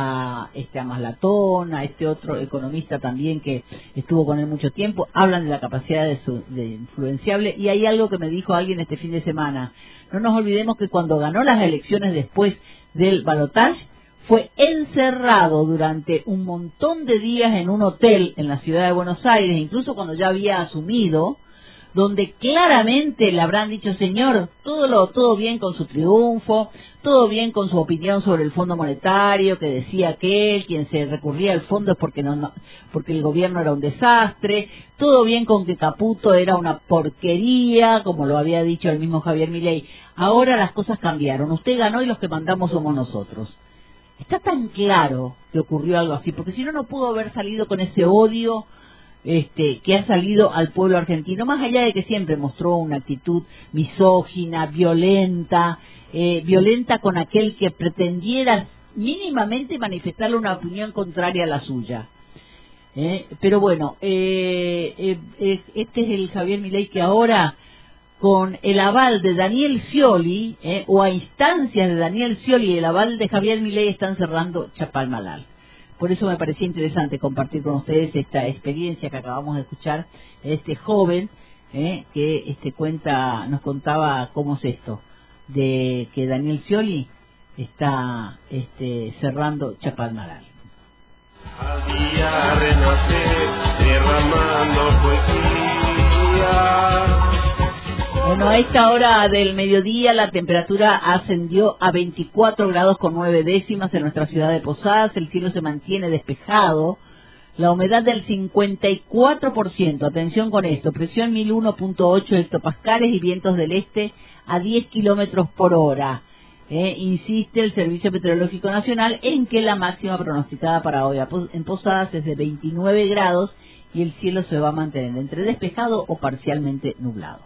a este a Maslatón, a este otro economista también que estuvo con él mucho tiempo, hablan de la capacidad de, su, de influenciable. Y hay algo que me dijo alguien este fin de semana: no nos olvidemos que cuando ganó las elecciones después del balotaje, fue encerrado durante un montón de días en un hotel en la ciudad de Buenos Aires, incluso cuando ya había asumido, donde claramente le habrán dicho: señor, todo lo todo bien con su triunfo, todo bien con su opinión sobre el Fondo Monetario, que decía que él, quien se recurría al fondo es porque no, no porque el gobierno era un desastre, todo bien con que Caputo era una porquería, como lo había dicho el mismo Javier Milei. Ahora las cosas cambiaron, usted ganó y los que mandamos somos nosotros. Está tan claro que ocurrió algo así, porque si no, no pudo haber salido con ese odio Este, que ha salido al pueblo argentino, más allá de que siempre mostró una actitud misógina, violenta, eh, violenta con aquel que pretendiera mínimamente manifestarle una opinión contraria a la suya. Eh, pero bueno, eh, eh, eh, este es el Javier Milei que ahora, con el aval de Daniel Scioli, eh, o a instancias de Daniel Scioli y el aval de Javier Milei, están cerrando Chapadmalal. Por eso me parecía interesante compartir con ustedes esta experiencia que acabamos de escuchar, este joven eh, que este cuenta nos contaba cómo es esto, de que Daniel Scioli está este, cerrando Chapalmalal. Al día renacer, derramando poesía. Bueno, a esta hora del mediodía la temperatura ascendió a veinticuatro grados con nueve décimas en nuestra ciudad de Posadas. El cielo se mantiene despejado. La humedad del cincuenta y cuatro por ciento. Atención con esto. Presión mil uno punto ocho hectopascales y vientos del este a diez kilómetros por hora. Eh, insiste el Servicio Meteorológico Nacional en que la máxima pronosticada para hoy en Posadas es de veintinueve grados y el cielo se va a mantener entre despejado o parcialmente nublado.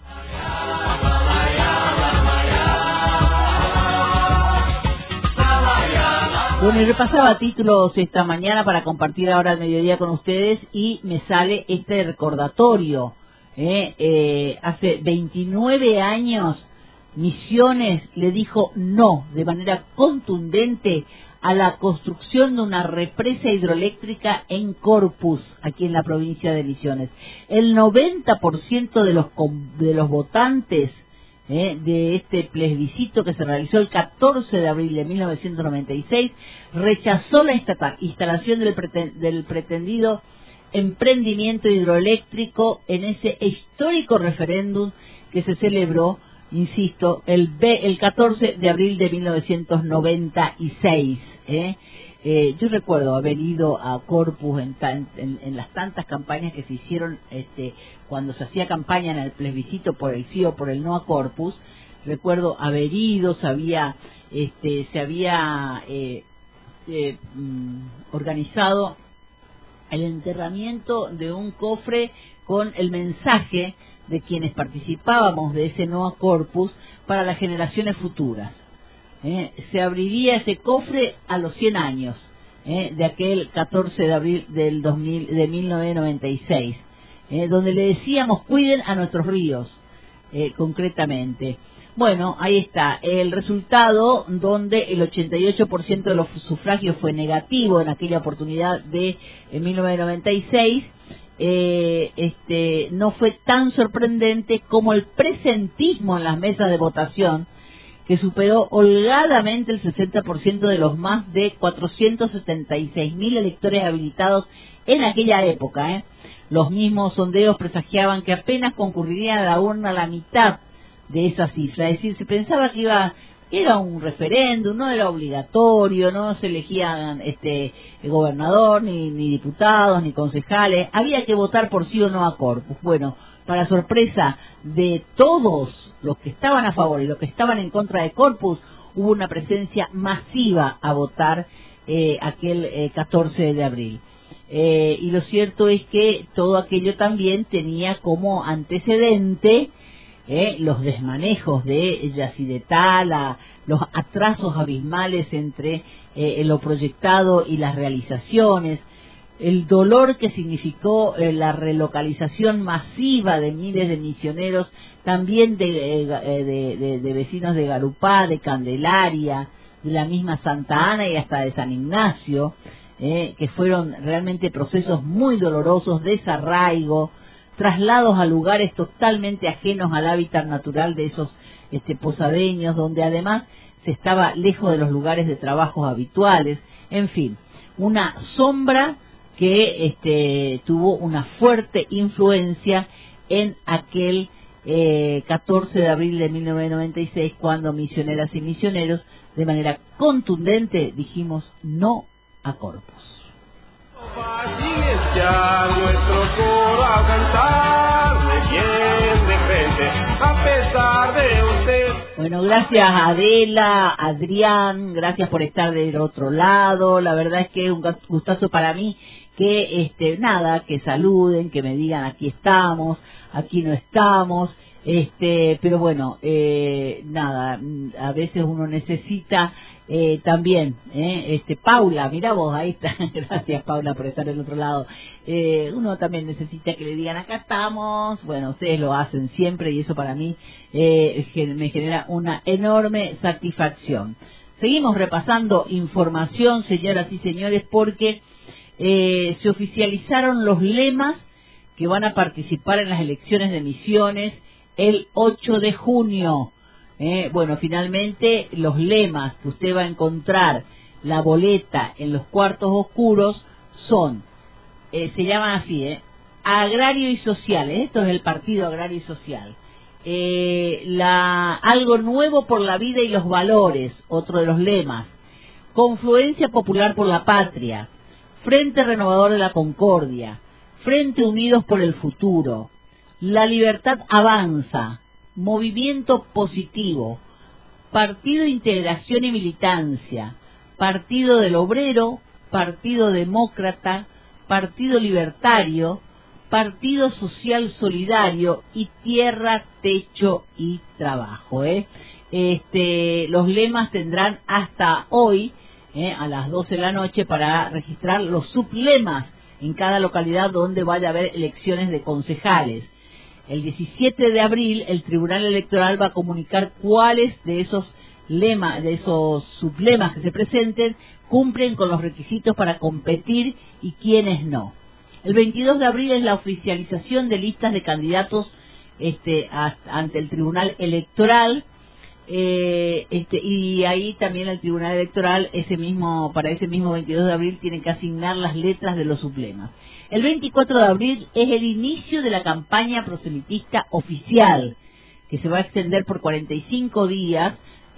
Bueno, y repasaba títulos esta mañana para compartir ahora al mediodía con ustedes y me sale este recordatorio. Eh, eh, hace veintinueve años Misiones le dijo no de manera contundente a la construcción de una represa hidroeléctrica en Corpus, aquí en la provincia de Misiones. El noventa por ciento de los de los votantes eh, de este plebiscito que se realizó el catorce de abril de mil novecientos noventa y seis rechazó la instalación del, preten, del pretendido emprendimiento hidroeléctrico en ese histórico referéndum que se celebró, insisto, el, B, el catorce de abril de mil novecientos noventa y seis. ¿eh? Eh, yo recuerdo haber ido a Corpus en, tan, en, en las tantas campañas que se hicieron este, cuando se hacía campaña en el plebiscito por el sí o por el no a Corpus. Recuerdo haber ido, se había, este, se había eh, eh, mm, organizado el enterramiento de un cofre con el mensaje de quienes participábamos de ese no a Corpus para las generaciones futuras. ¿Eh? Se abriría ese cofre a los cien años ¿eh? de aquel catorce de abril del dos mil, de mil novecientos noventa y seis, ¿eh? donde le decíamos cuiden a nuestros ríos, eh, concretamente. Bueno, ahí está el resultado, donde el ochenta y ocho por ciento de los sufragios fue negativo en aquella oportunidad de en mil novecientos noventa y seis. Eh, este, no fue tan sorprendente como el presentismo en las mesas de votación, que superó holgadamente el sesenta por ciento de los más de cuatrocientos setenta y seis mil electores habilitados en aquella época. ¿eh? Los mismos sondeos presagiaban que apenas concurriría a la urna la mitad de esa cifra. Es decir, se pensaba que iba era un referéndum, no era obligatorio, no se elegían este gobernador, ni, ni diputados, ni concejales, había que votar por sí o no a Corpus. Bueno, para sorpresa de todos los que estaban a favor y los que estaban en contra de Corpus, hubo una presencia masiva a votar eh, aquel eh, catorce de abril. Eh, y lo cierto es que todo aquello también tenía como antecedente Eh, los desmanejos de Yacyretá, los atrasos abismales entre eh, lo proyectado y las realizaciones, el dolor que significó eh, la relocalización masiva de miles de misioneros, también de, eh, de, de, de vecinos de Garupá, de Candelaria, de la misma Santa Ana y hasta de San Ignacio, eh, que fueron realmente procesos muy dolorosos, desarraigo, traslados a lugares totalmente ajenos al hábitat natural de esos este, posadeños, donde además se estaba lejos de los lugares de trabajo habituales, en fin, una sombra que este, tuvo una fuerte influencia en aquel eh, catorce de abril de mil novecientos noventa y seis, cuando misioneras y misioneros de manera contundente dijimos no a Corpus. Fácil es ya nuestro coro a cantar de bien de frente, a pesar de usted. Bueno, gracias Adela, Adrián, gracias por estar del otro lado. La verdad es que es un gustazo para mí que, este, nada, que saluden, que me digan aquí estamos, aquí no estamos, este, pero bueno, eh, nada, a veces uno necesita Eh, también, eh, este Paula, mira vos, ahí está, gracias Paula por estar del otro lado. Eh, uno también necesita que le digan acá estamos, bueno, ustedes lo hacen siempre y eso para mí eh, me genera una enorme satisfacción. Seguimos repasando información, señoras y señores, porque eh, se oficializaron los lemas que van a participar en las elecciones de Misiones el ocho de junio. Eh, bueno, finalmente los lemas que usted va a encontrar, la boleta en los cuartos oscuros, son, eh, se llaman así, eh, agrario y social. Esto es el Partido Agrario y Social. Eh, la, algo nuevo por la vida y los valores, otro de los lemas. Confluencia Popular por la Patria, Frente Renovador de la Concordia, Frente Unidos por el Futuro, La Libertad Avanza, Movimiento Positivo, Partido Integración y Militancia, Partido del Obrero, Partido Demócrata, Partido Libertario, Partido Social Solidario y Tierra, Techo y Trabajo. ¿eh? Este, los lemas tendrán hasta hoy, eh, a las doce de la noche, para registrar los sublemas en cada localidad donde vaya a haber elecciones de concejales. El diecisiete de abril el Tribunal Electoral va a comunicar cuáles de esos lemas, de esos sublemas que se presenten, cumplen con los requisitos para competir y quiénes no. El veintidós de abril es la oficialización de listas de candidatos este, a, ante el Tribunal Electoral, eh, este, y ahí también el Tribunal Electoral ese mismo para ese mismo veintidós de abril tiene que asignar las letras de los sublemas. El veinticuatro de abril es el inicio de la campaña proselitista oficial, que se va a extender por cuarenta y cinco días.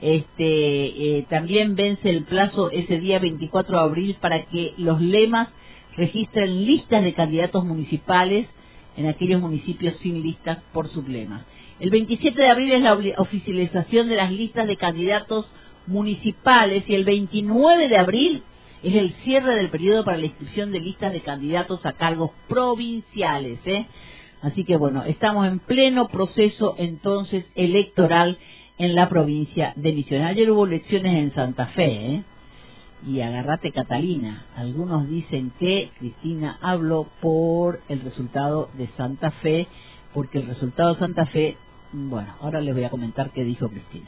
Este, eh, también vence el plazo ese día veinticuatro de abril para que los lemas registren listas de candidatos municipales en aquellos municipios sin listas por sublemas. El veintisiete de abril es la oficialización de las listas de candidatos municipales y el veintinueve de abril es el cierre del periodo para la inscripción de listas de candidatos a cargos provinciales. ¿eh? Así que bueno, estamos en pleno proceso entonces electoral en la provincia de Misiones. Ayer hubo elecciones en Santa Fe, ¿eh? Y agárrate Catalina. Algunos dicen que Cristina habló por el resultado de Santa Fe, porque el resultado de Santa Fe, bueno, ahora les voy a comentar qué dijo Cristina.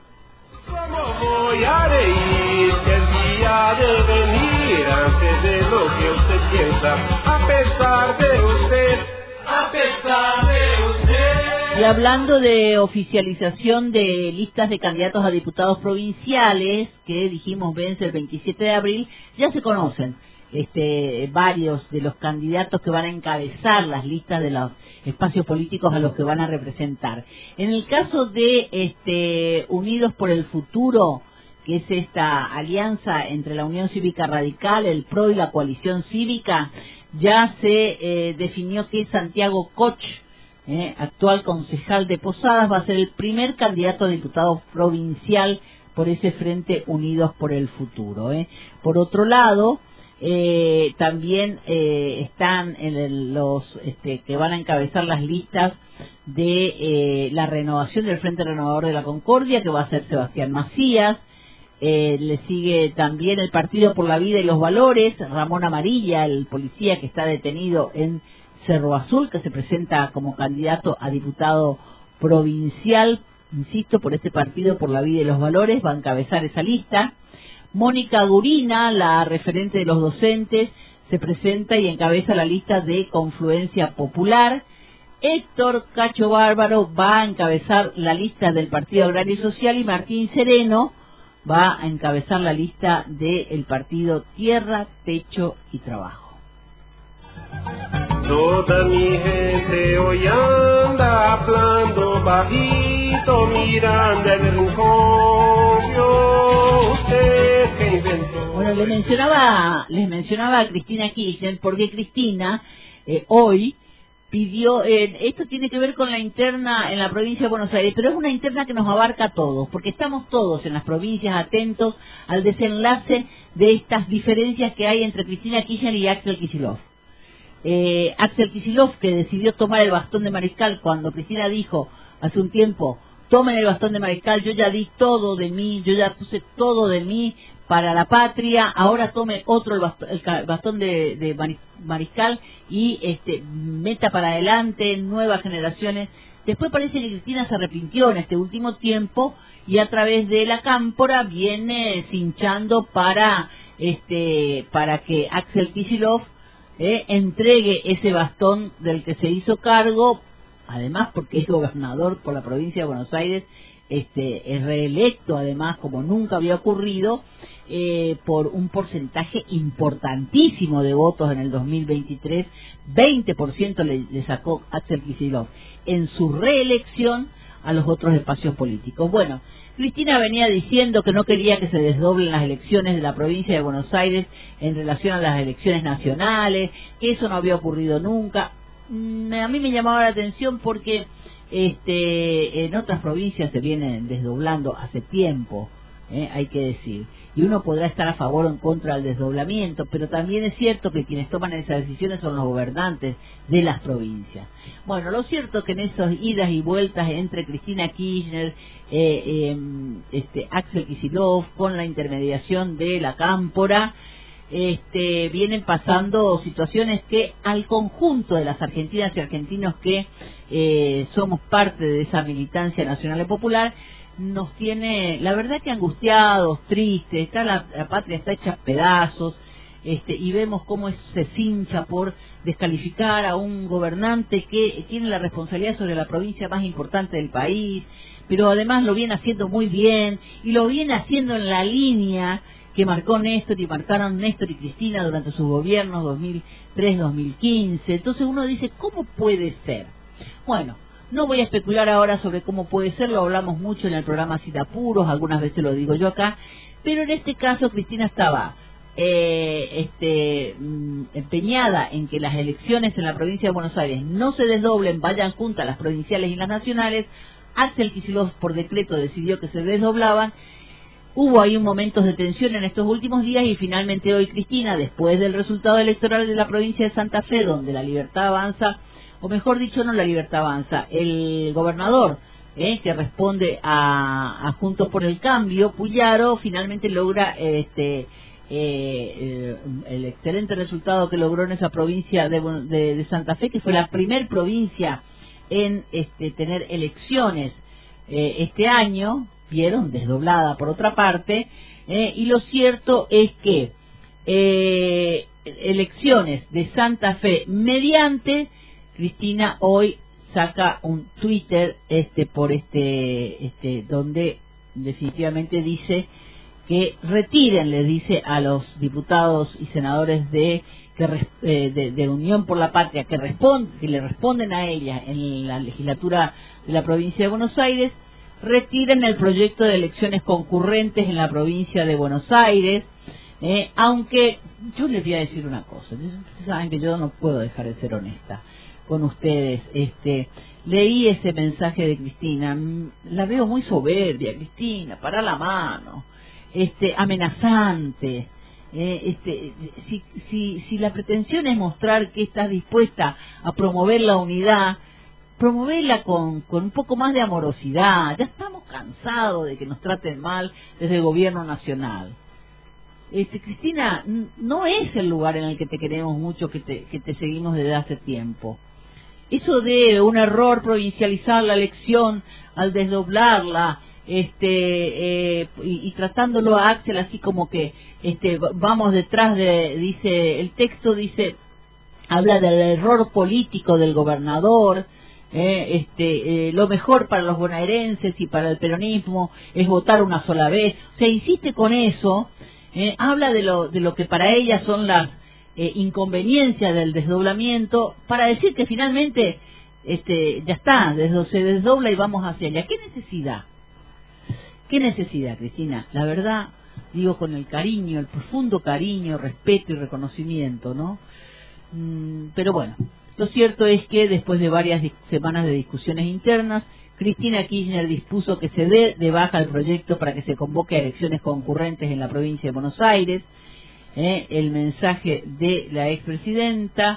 ¿Cómo voy a reír que el día de venir antes de lo que usted piensa? A pesar de usted, a pesar de usted. Y hablando de oficialización de listas de candidatos a diputados provinciales, que dijimos vence el veintisiete de abril, ya se conocen este, varios de los candidatos que van a encabezar las listas de los espacios políticos a los que van a representar. En el caso de este, Unidos por el Futuro, que es esta alianza entre la Unión Cívica Radical, el P R O y la Coalición Cívica, ya se eh, definió que Santiago Koch, Eh, actual concejal de Posadas, va a ser el primer candidato a diputado provincial por ese Frente Unidos por el Futuro. ¿eh? Por otro lado, eh, también eh, están en el, los este, que van a encabezar las listas de eh, la renovación del Frente Renovador de la Concordia, que va a ser Sebastián Macías. Eh, le sigue también el Partido por la Vida y los Valores, Ramón Amarilla, el policía que está detenido en Cerro Azul, que se presenta como candidato a diputado provincial, insisto, por este Partido por la Vida y los Valores, va a encabezar esa lista. Mónica Gurina, la referente de los docentes, se presenta y encabeza la lista de Confluencia Popular. Héctor Cacho Bárbaro va a encabezar la lista del Partido Agrario y Social y Martín Sereno va a encabezar la lista del Partido Tierra, Techo y Trabajo. Toda mi gente hoy anda hablando bajito, mirando el rincón. Yo, usted que inventó. Bueno, les mencionaba, les mencionaba a Cristina Kirchner, porque Cristina eh, hoy pidió, eh, esto tiene que ver con la interna en la provincia de Buenos Aires, pero es una interna que nos abarca a todos, porque estamos todos en las provincias atentos al desenlace de estas diferencias que hay entre Cristina Kirchner y Axel Kicillof. Eh, Axel Kicillof, que decidió tomar el bastón de mariscal cuando Cristina dijo hace un tiempo, tomen el bastón de mariscal, yo ya di todo de mí, yo ya puse todo de mí para la patria, ahora tome otro el bastón, el bastón de, de mariscal y este meta para adelante, nuevas generaciones. Después parece que Cristina se arrepintió en este último tiempo y a través de la cámpora viene cinchando para este para que Axel Kicillof Eh, entregue ese bastón del que se hizo cargo, además porque es gobernador por la provincia de Buenos Aires este reelecto, además, como nunca había ocurrido, eh, por un porcentaje importantísimo de votos en el dos mil veintitrés, veinte por ciento le, le sacó Axel Kicillof en su reelección a los otros espacios políticos. Bueno, Cristina venía diciendo que no quería que se desdoblen las elecciones de la provincia de Buenos Aires en relación a las elecciones nacionales, que eso no había ocurrido nunca. Mm, a mí me llamaba la atención porque este en otras provincias se vienen desdoblando hace tiempo, eh, hay que decir, y uno podrá estar a favor o en contra del desdoblamiento, pero también es cierto que quienes toman esas decisiones son los gobernantes de las provincias. Bueno, lo cierto es que en esas idas y vueltas entre Cristina Kirchner, eh, eh, este, Axel Kicillof, con la intermediación de la Cámpora, este, vienen pasando situaciones que al conjunto de las argentinas y argentinos que eh, somos parte de esa militancia nacional y popular, nos tiene, la verdad, que angustiados, tristes. Está la, la patria está hecha pedazos, este, y vemos cómo es, se cincha por descalificar a un gobernante que tiene la responsabilidad sobre la provincia más importante del país, pero además lo viene haciendo muy bien, y lo viene haciendo en la línea que marcó Néstor y marcaron Néstor y Cristina durante sus gobiernos dos mil tres a dos mil quince. Entonces uno dice, ¿cómo puede ser? Bueno, no voy a especular ahora sobre cómo puede ser, lo hablamos mucho en el programa Sin Apuros, algunas veces lo digo yo acá, pero en este caso Cristina estaba eh, este, empeñada en que las elecciones en la provincia de Buenos Aires no se desdoblen, vayan juntas las provinciales y las nacionales. Axel Kicillof por decreto decidió que se desdoblaban. Hubo ahí un momento de tensión en estos últimos días y finalmente hoy Cristina, después del resultado electoral de la provincia de Santa Fe, donde la Libertad Avanza, o mejor dicho, no la Libertad Avanza, el gobernador eh, que responde a, a Juntos por el Cambio, Puyaro, finalmente logra este eh, el, el excelente resultado que logró en esa provincia de, de, de Santa Fe, que fue la primer provincia en este, tener elecciones eh, este año, vieron, desdoblada por otra parte, eh, y lo cierto es que eh, elecciones de Santa Fe mediante, Cristina hoy saca un Twitter este por este este donde definitivamente dice que retiren, le dice a los diputados y senadores de que eh, de, de Unión por la Patria que responden que le responden a ella en la legislatura de la provincia de Buenos Aires, retiren el proyecto de elecciones concurrentes en la provincia de Buenos Aires, eh, aunque yo les voy a decir una cosa, ustedes saben que yo no puedo dejar de ser honesta con ustedes. Este, leí ese mensaje de Cristina, la veo muy soberbia, Cristina, para la mano, este, amenazante. Eh, este, si, si, si la pretensión es mostrar que estás dispuesta a promover la unidad, promoverla con, con un poco más de amorosidad. Ya estamos cansados de que nos traten mal desde el gobierno nacional. Este, Cristina, no es el lugar en el que te queremos mucho, que te, que te seguimos desde hace tiempo. Eso de un error provincializar la elección al desdoblarla, este eh, y, y tratándolo a Axel así como que este vamos detrás de, dice el texto, dice, habla del error político del gobernador. Eh, este, eh, lo mejor para los bonaerenses y para el peronismo es votar una sola vez. Se insiste con eso, eh, habla de lo, de lo que para ella son las eh, inconveniencias del desdoblamiento, para decir que finalmente este, ya está, desde, se desdobla y vamos hacia allá. ¿Qué necesidad? ¿Qué necesidad, Cristina? La verdad, digo con el cariño, el profundo cariño, respeto y reconocimiento, ¿no? Mm, pero bueno, lo cierto es que después de varias semanas de discusiones internas, Cristina Kirchner dispuso que se dé de baja el proyecto para que se convoque a elecciones concurrentes en la provincia de Buenos Aires. Eh, el mensaje de la expresidenta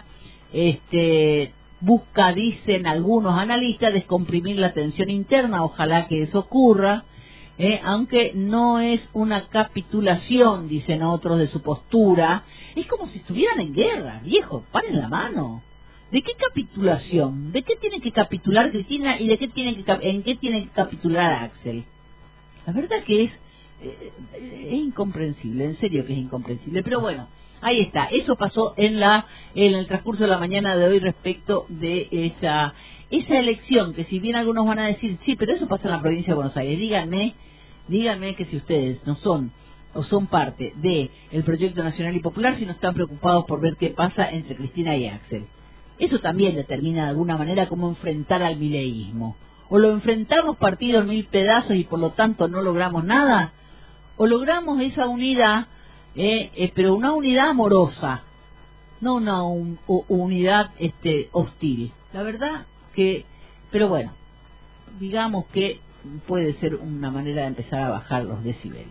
este, busca, dicen algunos analistas, descomprimir la tensión interna. Ojalá que eso ocurra, eh, aunque no es una capitulación, dicen otros, de su postura. Es como si estuvieran en guerra, viejo, paren la mano. ¿De qué capitulación? ¿De qué tiene que capitular Cristina y de qué tiene que en qué tiene que capitular Axel? La verdad que es eh, es incomprensible, en serio que es incomprensible. Pero bueno, ahí está. Eso pasó en la en el transcurso de la mañana de hoy respecto de esa esa elección, que si bien algunos van a decir, sí, pero eso pasa en la provincia de Buenos Aires, díganme, díganme que si ustedes no son o son parte de el Proyecto Nacional y Popular, si no están preocupados por ver qué pasa entre Cristina y Axel. Eso también determina de alguna manera cómo enfrentar al mileísmo. O lo enfrentamos partidos en mil pedazos y por lo tanto no logramos nada, o logramos esa unidad, eh, eh, pero una unidad amorosa, no una un, u, unidad este hostil. La verdad que, pero bueno, digamos que puede ser una manera de empezar a bajar los decibeles.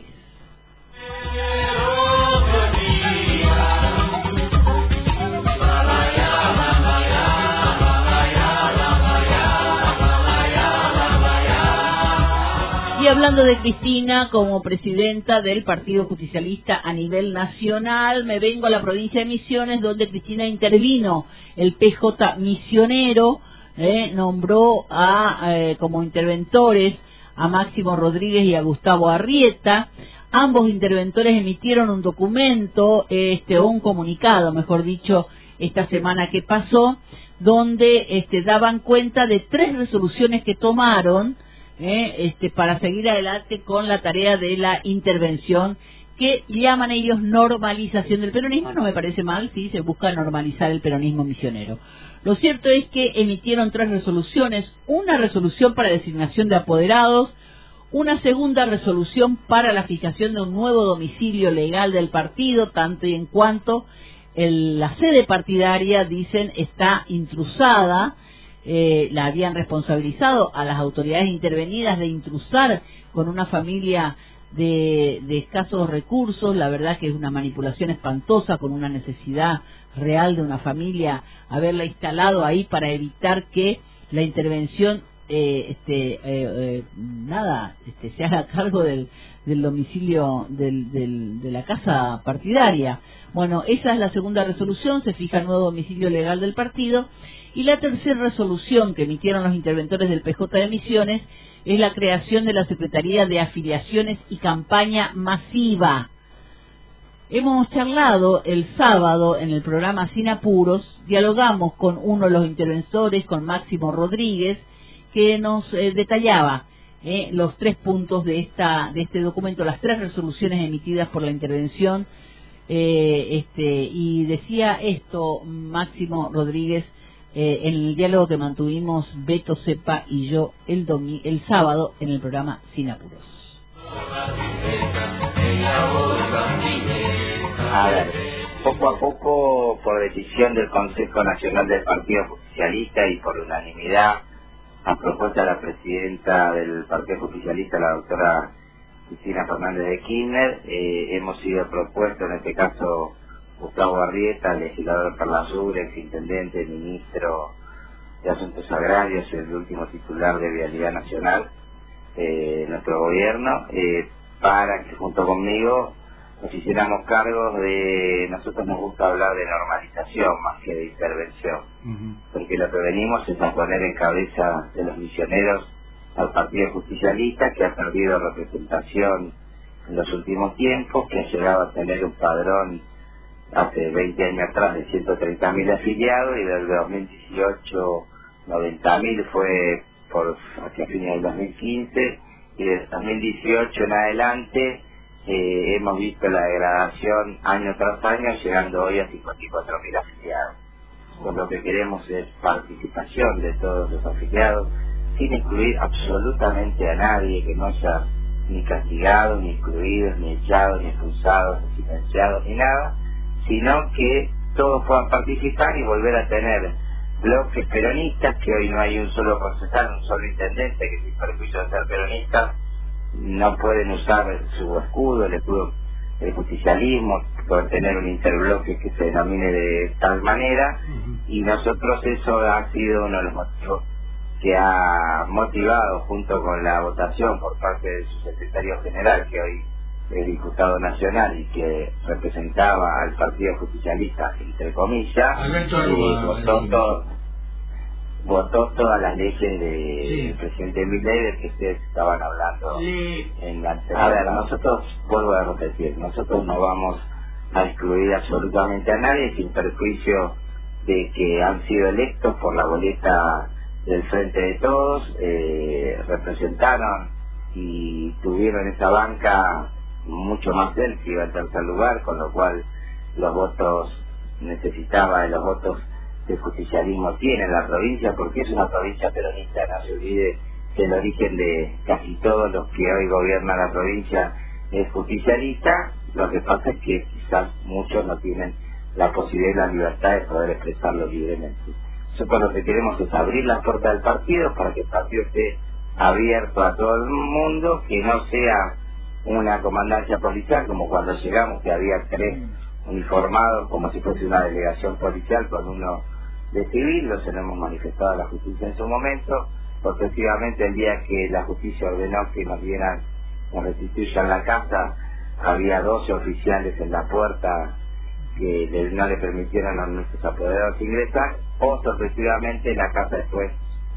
Y hablando de Cristina como presidenta del Partido Justicialista a nivel nacional, me vengo a la provincia de Misiones, donde Cristina intervino. El P J Misionero eh, nombró a eh, como interventores a Máximo Rodríguez y a Gustavo Arrieta. Ambos interventores emitieron un documento, este, o un comunicado, mejor dicho, esta semana que pasó, donde este, daban cuenta de tres resoluciones que tomaron Eh, este, para seguir adelante con la tarea de la intervención, que llaman ellos normalización del peronismo. No me parece mal, sí, se busca normalizar el peronismo misionero. Lo cierto es que emitieron tres resoluciones: una resolución para designación de apoderados, una segunda resolución para la fijación de un nuevo domicilio legal del partido, tanto y en cuanto el, la sede partidaria, dicen, está intrusada. Eh, la habían responsabilizado a las autoridades intervenidas de intrusar con una familia de, de escasos recursos. La verdad que es una manipulación espantosa, con una necesidad real de una familia haberla instalado ahí para evitar que la intervención eh, este eh, eh, nada este, se haga cargo del, del domicilio del, del, de la casa partidaria. Bueno, esa es la segunda resolución, se fija el nuevo domicilio legal del partido. Y la tercera resolución que emitieron los interventores del P J de Misiones es la creación de la Secretaría de Afiliaciones y Campaña Masiva. Hemos charlado el sábado en el programa Sin Apuros, dialogamos con uno de los interventores, con Máximo Rodríguez, que nos eh, detallaba eh, los tres puntos de esta de este documento, las tres resoluciones emitidas por la intervención, eh, este y decía esto Máximo Rodríguez, Eh, en el diálogo que mantuvimos Beto Cepa y yo el domi el sábado en el programa Sin Apuros. A ver, poco a poco, por decisión del Consejo Nacional del Partido Justicialista y por unanimidad, a propuesta de la presidenta del Partido Justicialista, la doctora Cristina Fernández de Kirchner, eh, hemos sido propuestos, en este caso Gustavo Arrieta, legislador per la Sur, exintendente, ministro de Asuntos Agrarios, el último titular de Vialidad Nacional de eh, nuestro gobierno, eh, para que junto conmigo nos hiciéramos cargos de... Nosotros nos gusta hablar de normalización más que de intervención, uh-huh. porque lo que venimos es a poner en cabeza de los misioneros al Partido Justicialista, que ha perdido representación en los últimos tiempos, que ha llegado a tener un padrón hace veinte años atrás de ciento treinta mil afiliados, y desde dos mil dieciocho noventa mil fue por hacia fines del dos mil quince, y desde dos mil dieciocho en adelante eh, hemos visto la degradación año tras año, llegando hoy a cincuenta y cuatro mil afiliados. Por lo que queremos es participación de todos los afiliados, sin excluir absolutamente a nadie, que no haya ni castigados, ni excluidos, ni echados, ni expulsados, ni silenciados, ni nada, sino que todos puedan participar y volver a tener bloques peronistas, que hoy no hay un solo concejal, un solo intendente que, sin perjuicio de ser peronista, no pueden usar su escudo, el escudo del justicialismo, por tener un interbloque que se denomine de tal manera, y nosotros eso ha sido uno de los motivos que ha motivado, junto con la votación por parte de su secretario general, que hoy es diputado nacional y que representaba al Partido Justicialista, entre comillas, y votó, todo, votó todas las leyes de, sí. del presidente Milei, del que ustedes estaban hablando sí. en la anterior. A ver, nosotros, vuelvo a repetir, nosotros no vamos a excluir absolutamente a nadie, sin perjuicio de que han sido electos por la boleta del Frente de Todos, eh, representaron y tuvieron esa banca mucho más del que iba en tercer lugar, con lo cual los votos necesitaba, los votos del justicialismo tiene la provincia, porque es una provincia peronista. No se olvide que el origen de casi todos los que hoy gobiernan la provincia es justicialista. Lo que pasa es que quizás muchos no tienen la posibilidad y la libertad de poder expresarlo libremente. Nosotros lo que queremos es abrir las puertas del partido para que el partido esté abierto a todo el mundo, que no sea una comandancia policial como cuando llegamos, que había tres uniformados como si fuese una delegación policial con uno de civil. Lo se lo hemos manifestado a la justicia en su momento, porque efectivamente el día que la justicia ordenó que nos dieran, nos restituyan la casa, había doce oficiales en la puerta que le, no le permitieron a nuestros apoderados ingresar, o sorpresivamente la casa después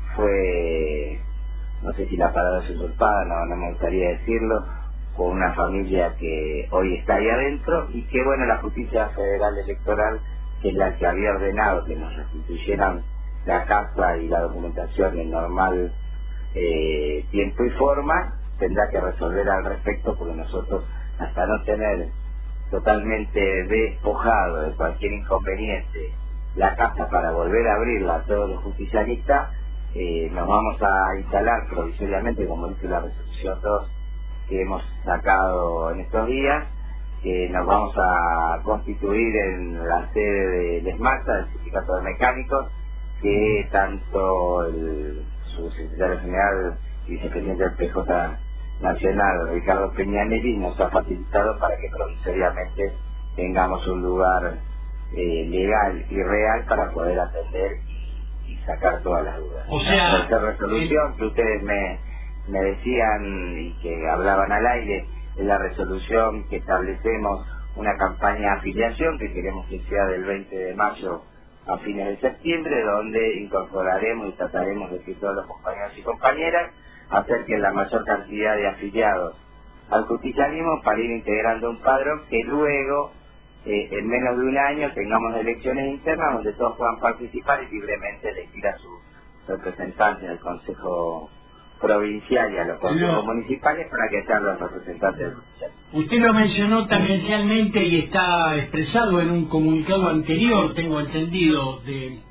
fue, no sé si la palabra es usurpada, no, no me gustaría decirlo, con una familia que hoy está ahí adentro, y que bueno, la justicia federal electoral, que es la que había ordenado que nos restituyeran la casa y la documentación en normal eh, tiempo y forma, tendrá que resolver al respecto, porque nosotros, hasta no tener totalmente despojado de cualquier inconveniente la casa para volver a abrirla a todos los justicialistas, eh, nos vamos a instalar provisoriamente, como dice la resolución dos que hemos sacado en estos días, que nos vamos a constituir en la sede de ESMACTA, del Sindicato de Mecánicos, que tanto el subsecretario general y vicepresidente del P J Nacional, Ricardo Peñanelli, nos ha facilitado para que provisoriamente tengamos un lugar eh, legal y real para poder atender y, y sacar todas las dudas. O sea, la tercera resolución que ustedes me, me decían y que hablaban al aire es la resolución que establecemos una campaña de afiliación que queremos que sea del veinte de mayo a fines de septiembre, donde incorporaremos y trataremos de que todos los compañeros y compañeras acerquen la mayor cantidad de afiliados al justicialismo para ir integrando un padrón que luego, eh, en menos de un año, tengamos elecciones internas donde todos puedan participar y libremente elegir a sus representantes al Consejo Provincial y a los consejos municipales para que sean los representantes del justicialismo. Usted lo mencionó tangencialmente y está expresado en un comunicado anterior, tengo entendido, de...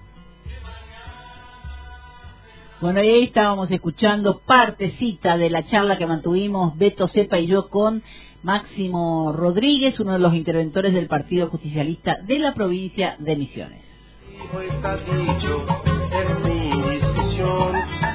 Bueno, y ahí estábamos escuchando partecita de la charla que mantuvimos Beto Cepa y yo con Máximo Rodríguez, uno de los interventores del Partido Justicialista de la provincia de Misiones. Está dicho, es mi discusión,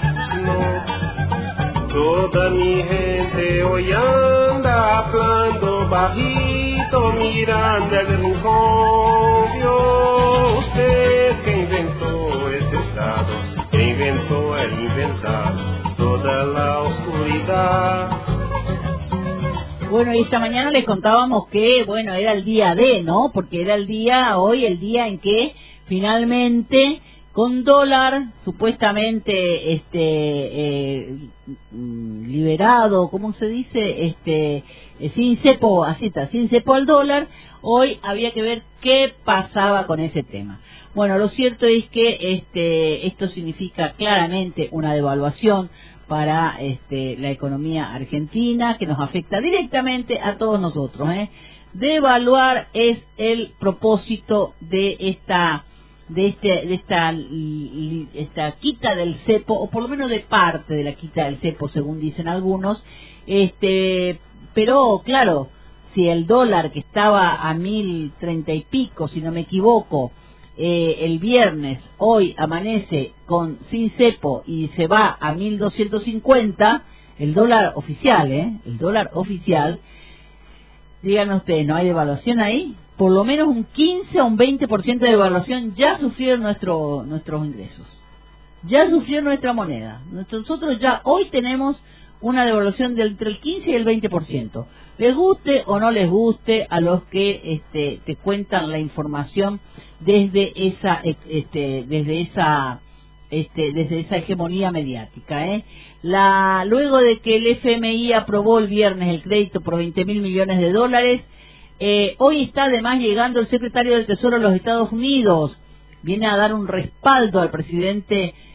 no. Toda mi gente hoy anda hablando bajito, mirando el rincón. Vio usted que inventó este estado, que inventó el inventar toda la oscuridad. Bueno, y esta mañana les contábamos que, bueno, era el día D, ¿no? Porque era el día, hoy, el día en que finalmente, con dólar supuestamente este eh, liberado, ¿cómo se dice? Este eh, sin cepo, así está, sin cepo al dólar, hoy había que ver qué pasaba con ese tema. Bueno, lo cierto es que este esto significa claramente una devaluación para este la economía argentina, que nos afecta directamente a todos nosotros, ¿eh? Devaluar es el propósito de esta de este de esta esta quita del cepo, o por lo menos de parte de la quita del cepo, según dicen algunos. Este pero claro, si el dólar, que estaba a mil treinta y pico, si no me equivoco, eh, el viernes, hoy amanece con sin cepo y se va a mil doscientos cincuenta, el dólar oficial, eh, el dólar oficial, díganme ustedes, ¿no hay devaluación ahí? Por lo menos un quince o un veinte por ciento de devaluación ya sufrieron nuestro, nuestros ingresos, ya sufrió nuestra moneda. Nosotros ya hoy tenemos una devaluación de entre el quince y el veinte por ciento. Les guste o no les guste a los que este, te cuentan la información desde esa este, desde esa este, desde esa hegemonía mediática, ¿eh? La luego de que el F M I aprobó el viernes el crédito por veinte mil millones de dólares, eh, hoy está además llegando el secretario del Tesoro de los Estados Unidos, viene a dar un respaldo al presidente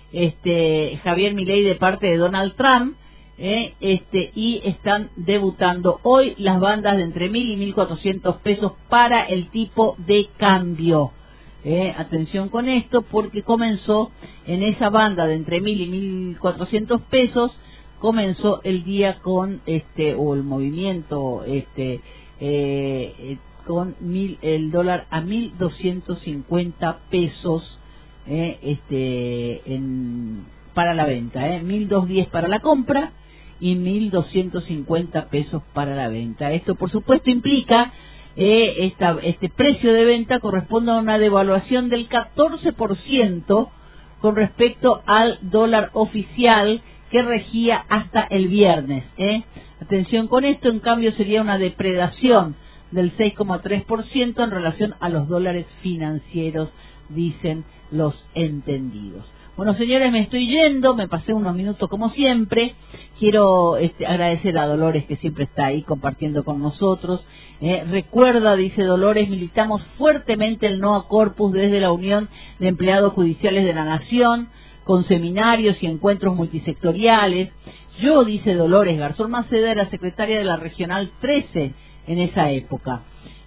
este Javier Milei de parte de Donald Trump, eh, este y están debutando hoy las bandas de entre mil y mil cuatrocientos pesos para el tipo de cambio. Eh, atención con esto, porque comenzó en esa banda de entre mil y mil cuatrocientos pesos, comenzó el día con este o el movimiento este eh, eh, con mil, el dólar a mil doscientos cincuenta pesos eh, este en para la venta, eh, mil doscientos diez para la compra y mil doscientos cincuenta pesos para la venta. Esto por supuesto implica Eh, esta, este precio de venta corresponde a una devaluación del catorce por ciento con respecto al dólar oficial que regía hasta el viernes. ¿eh? Atención con esto, en cambio sería una depredación del seis coma tres por ciento en relación a los dólares financieros, dicen los entendidos. Bueno, señores, me estoy yendo, me pasé unos minutos como siempre. Quiero este, agradecer a Dolores, que siempre está ahí compartiendo con nosotros. Eh, recuerda, dice Dolores, militamos fuertemente el NOA Corpus desde la Unión de Empleados Judiciales de la Nación, con seminarios y encuentros multisectoriales. Yo, dice Dolores, Garzón Maceda era secretaria de la Regional trece en esa época.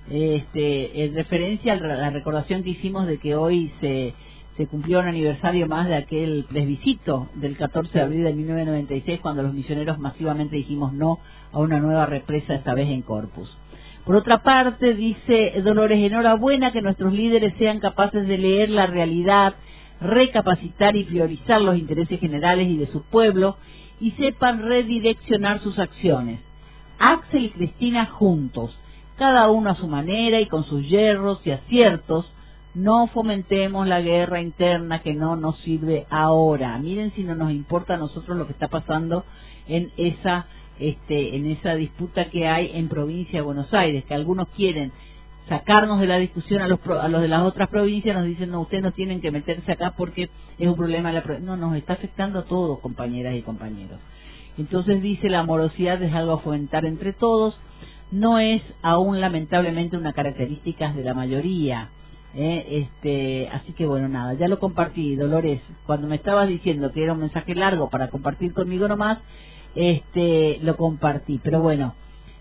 Este, en referencia a la recordación que hicimos de que hoy se... se cumplió un aniversario más de aquel plebiscito del catorce de abril de mil novecientos noventa y seis, cuando los misioneros masivamente dijimos no a una nueva represa, esta vez en Corpus. Por otra parte, dice Dolores, enhorabuena que nuestros líderes sean capaces de leer la realidad, recapacitar y priorizar los intereses generales y de su pueblo, y sepan redireccionar sus acciones. Axel y Cristina juntos, cada uno a su manera y con sus yerros y aciertos. No fomentemos la guerra interna que no nos sirve ahora. Miren si no nos importa a nosotros lo que está pasando en esa este en esa disputa que hay en provincia de Buenos Aires, que algunos quieren sacarnos de la discusión a los a los de las otras provincias, nos dicen no, ustedes no tienen que meterse acá porque es un problema de la provincia. No, nos está afectando a todos, compañeras y compañeros. Entonces dice, la amorosidad es algo a fomentar entre todos, no es aún lamentablemente una característica de la mayoría. Eh, este, así que bueno, nada, ya lo compartí, Dolores, cuando me estabas diciendo que era un mensaje largo para compartir conmigo nomás, este, lo compartí, pero bueno,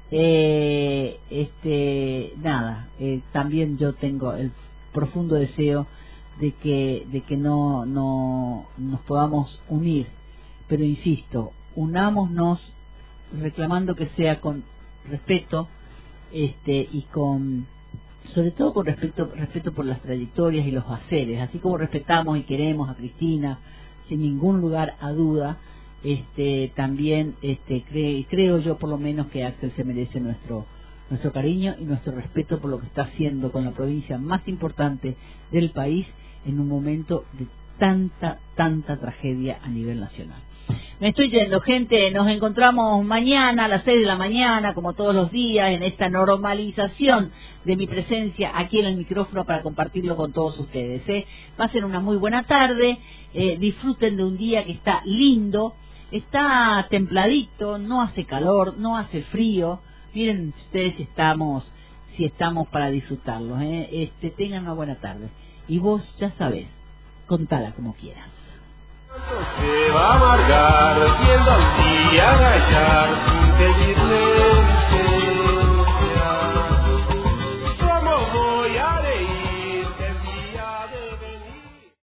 eh, este, nada, eh, también yo tengo el profundo deseo de que, de que no, no nos podamos unir, pero insisto, unámonos reclamando que sea con respeto, este, y con sobre todo con respeto, respeto por las trayectorias y los haceres, así como respetamos y queremos a Cristina, sin ningún lugar a duda, este, también este, cre, creo yo por lo menos que Axel se merece nuestro nuestro cariño y nuestro respeto por lo que está haciendo con la provincia más importante del país en un momento de tanta, tanta tragedia a nivel nacional. Me estoy yendo, gente, nos encontramos mañana a las seis de la mañana, como todos los días, en esta normalización de mi presencia aquí en el micrófono para compartirlo con todos ustedes. ¿eh? Pasen una muy buena tarde, eh, disfruten de un día que está lindo, está templadito, no hace calor, no hace frío. Miren ustedes si estamos, si estamos para disfrutarlo. ¿eh? Este, tengan una buena tarde. Y vos ya sabés, contala como quieras. Se va a amargar, viendo al día gallar sin pedirle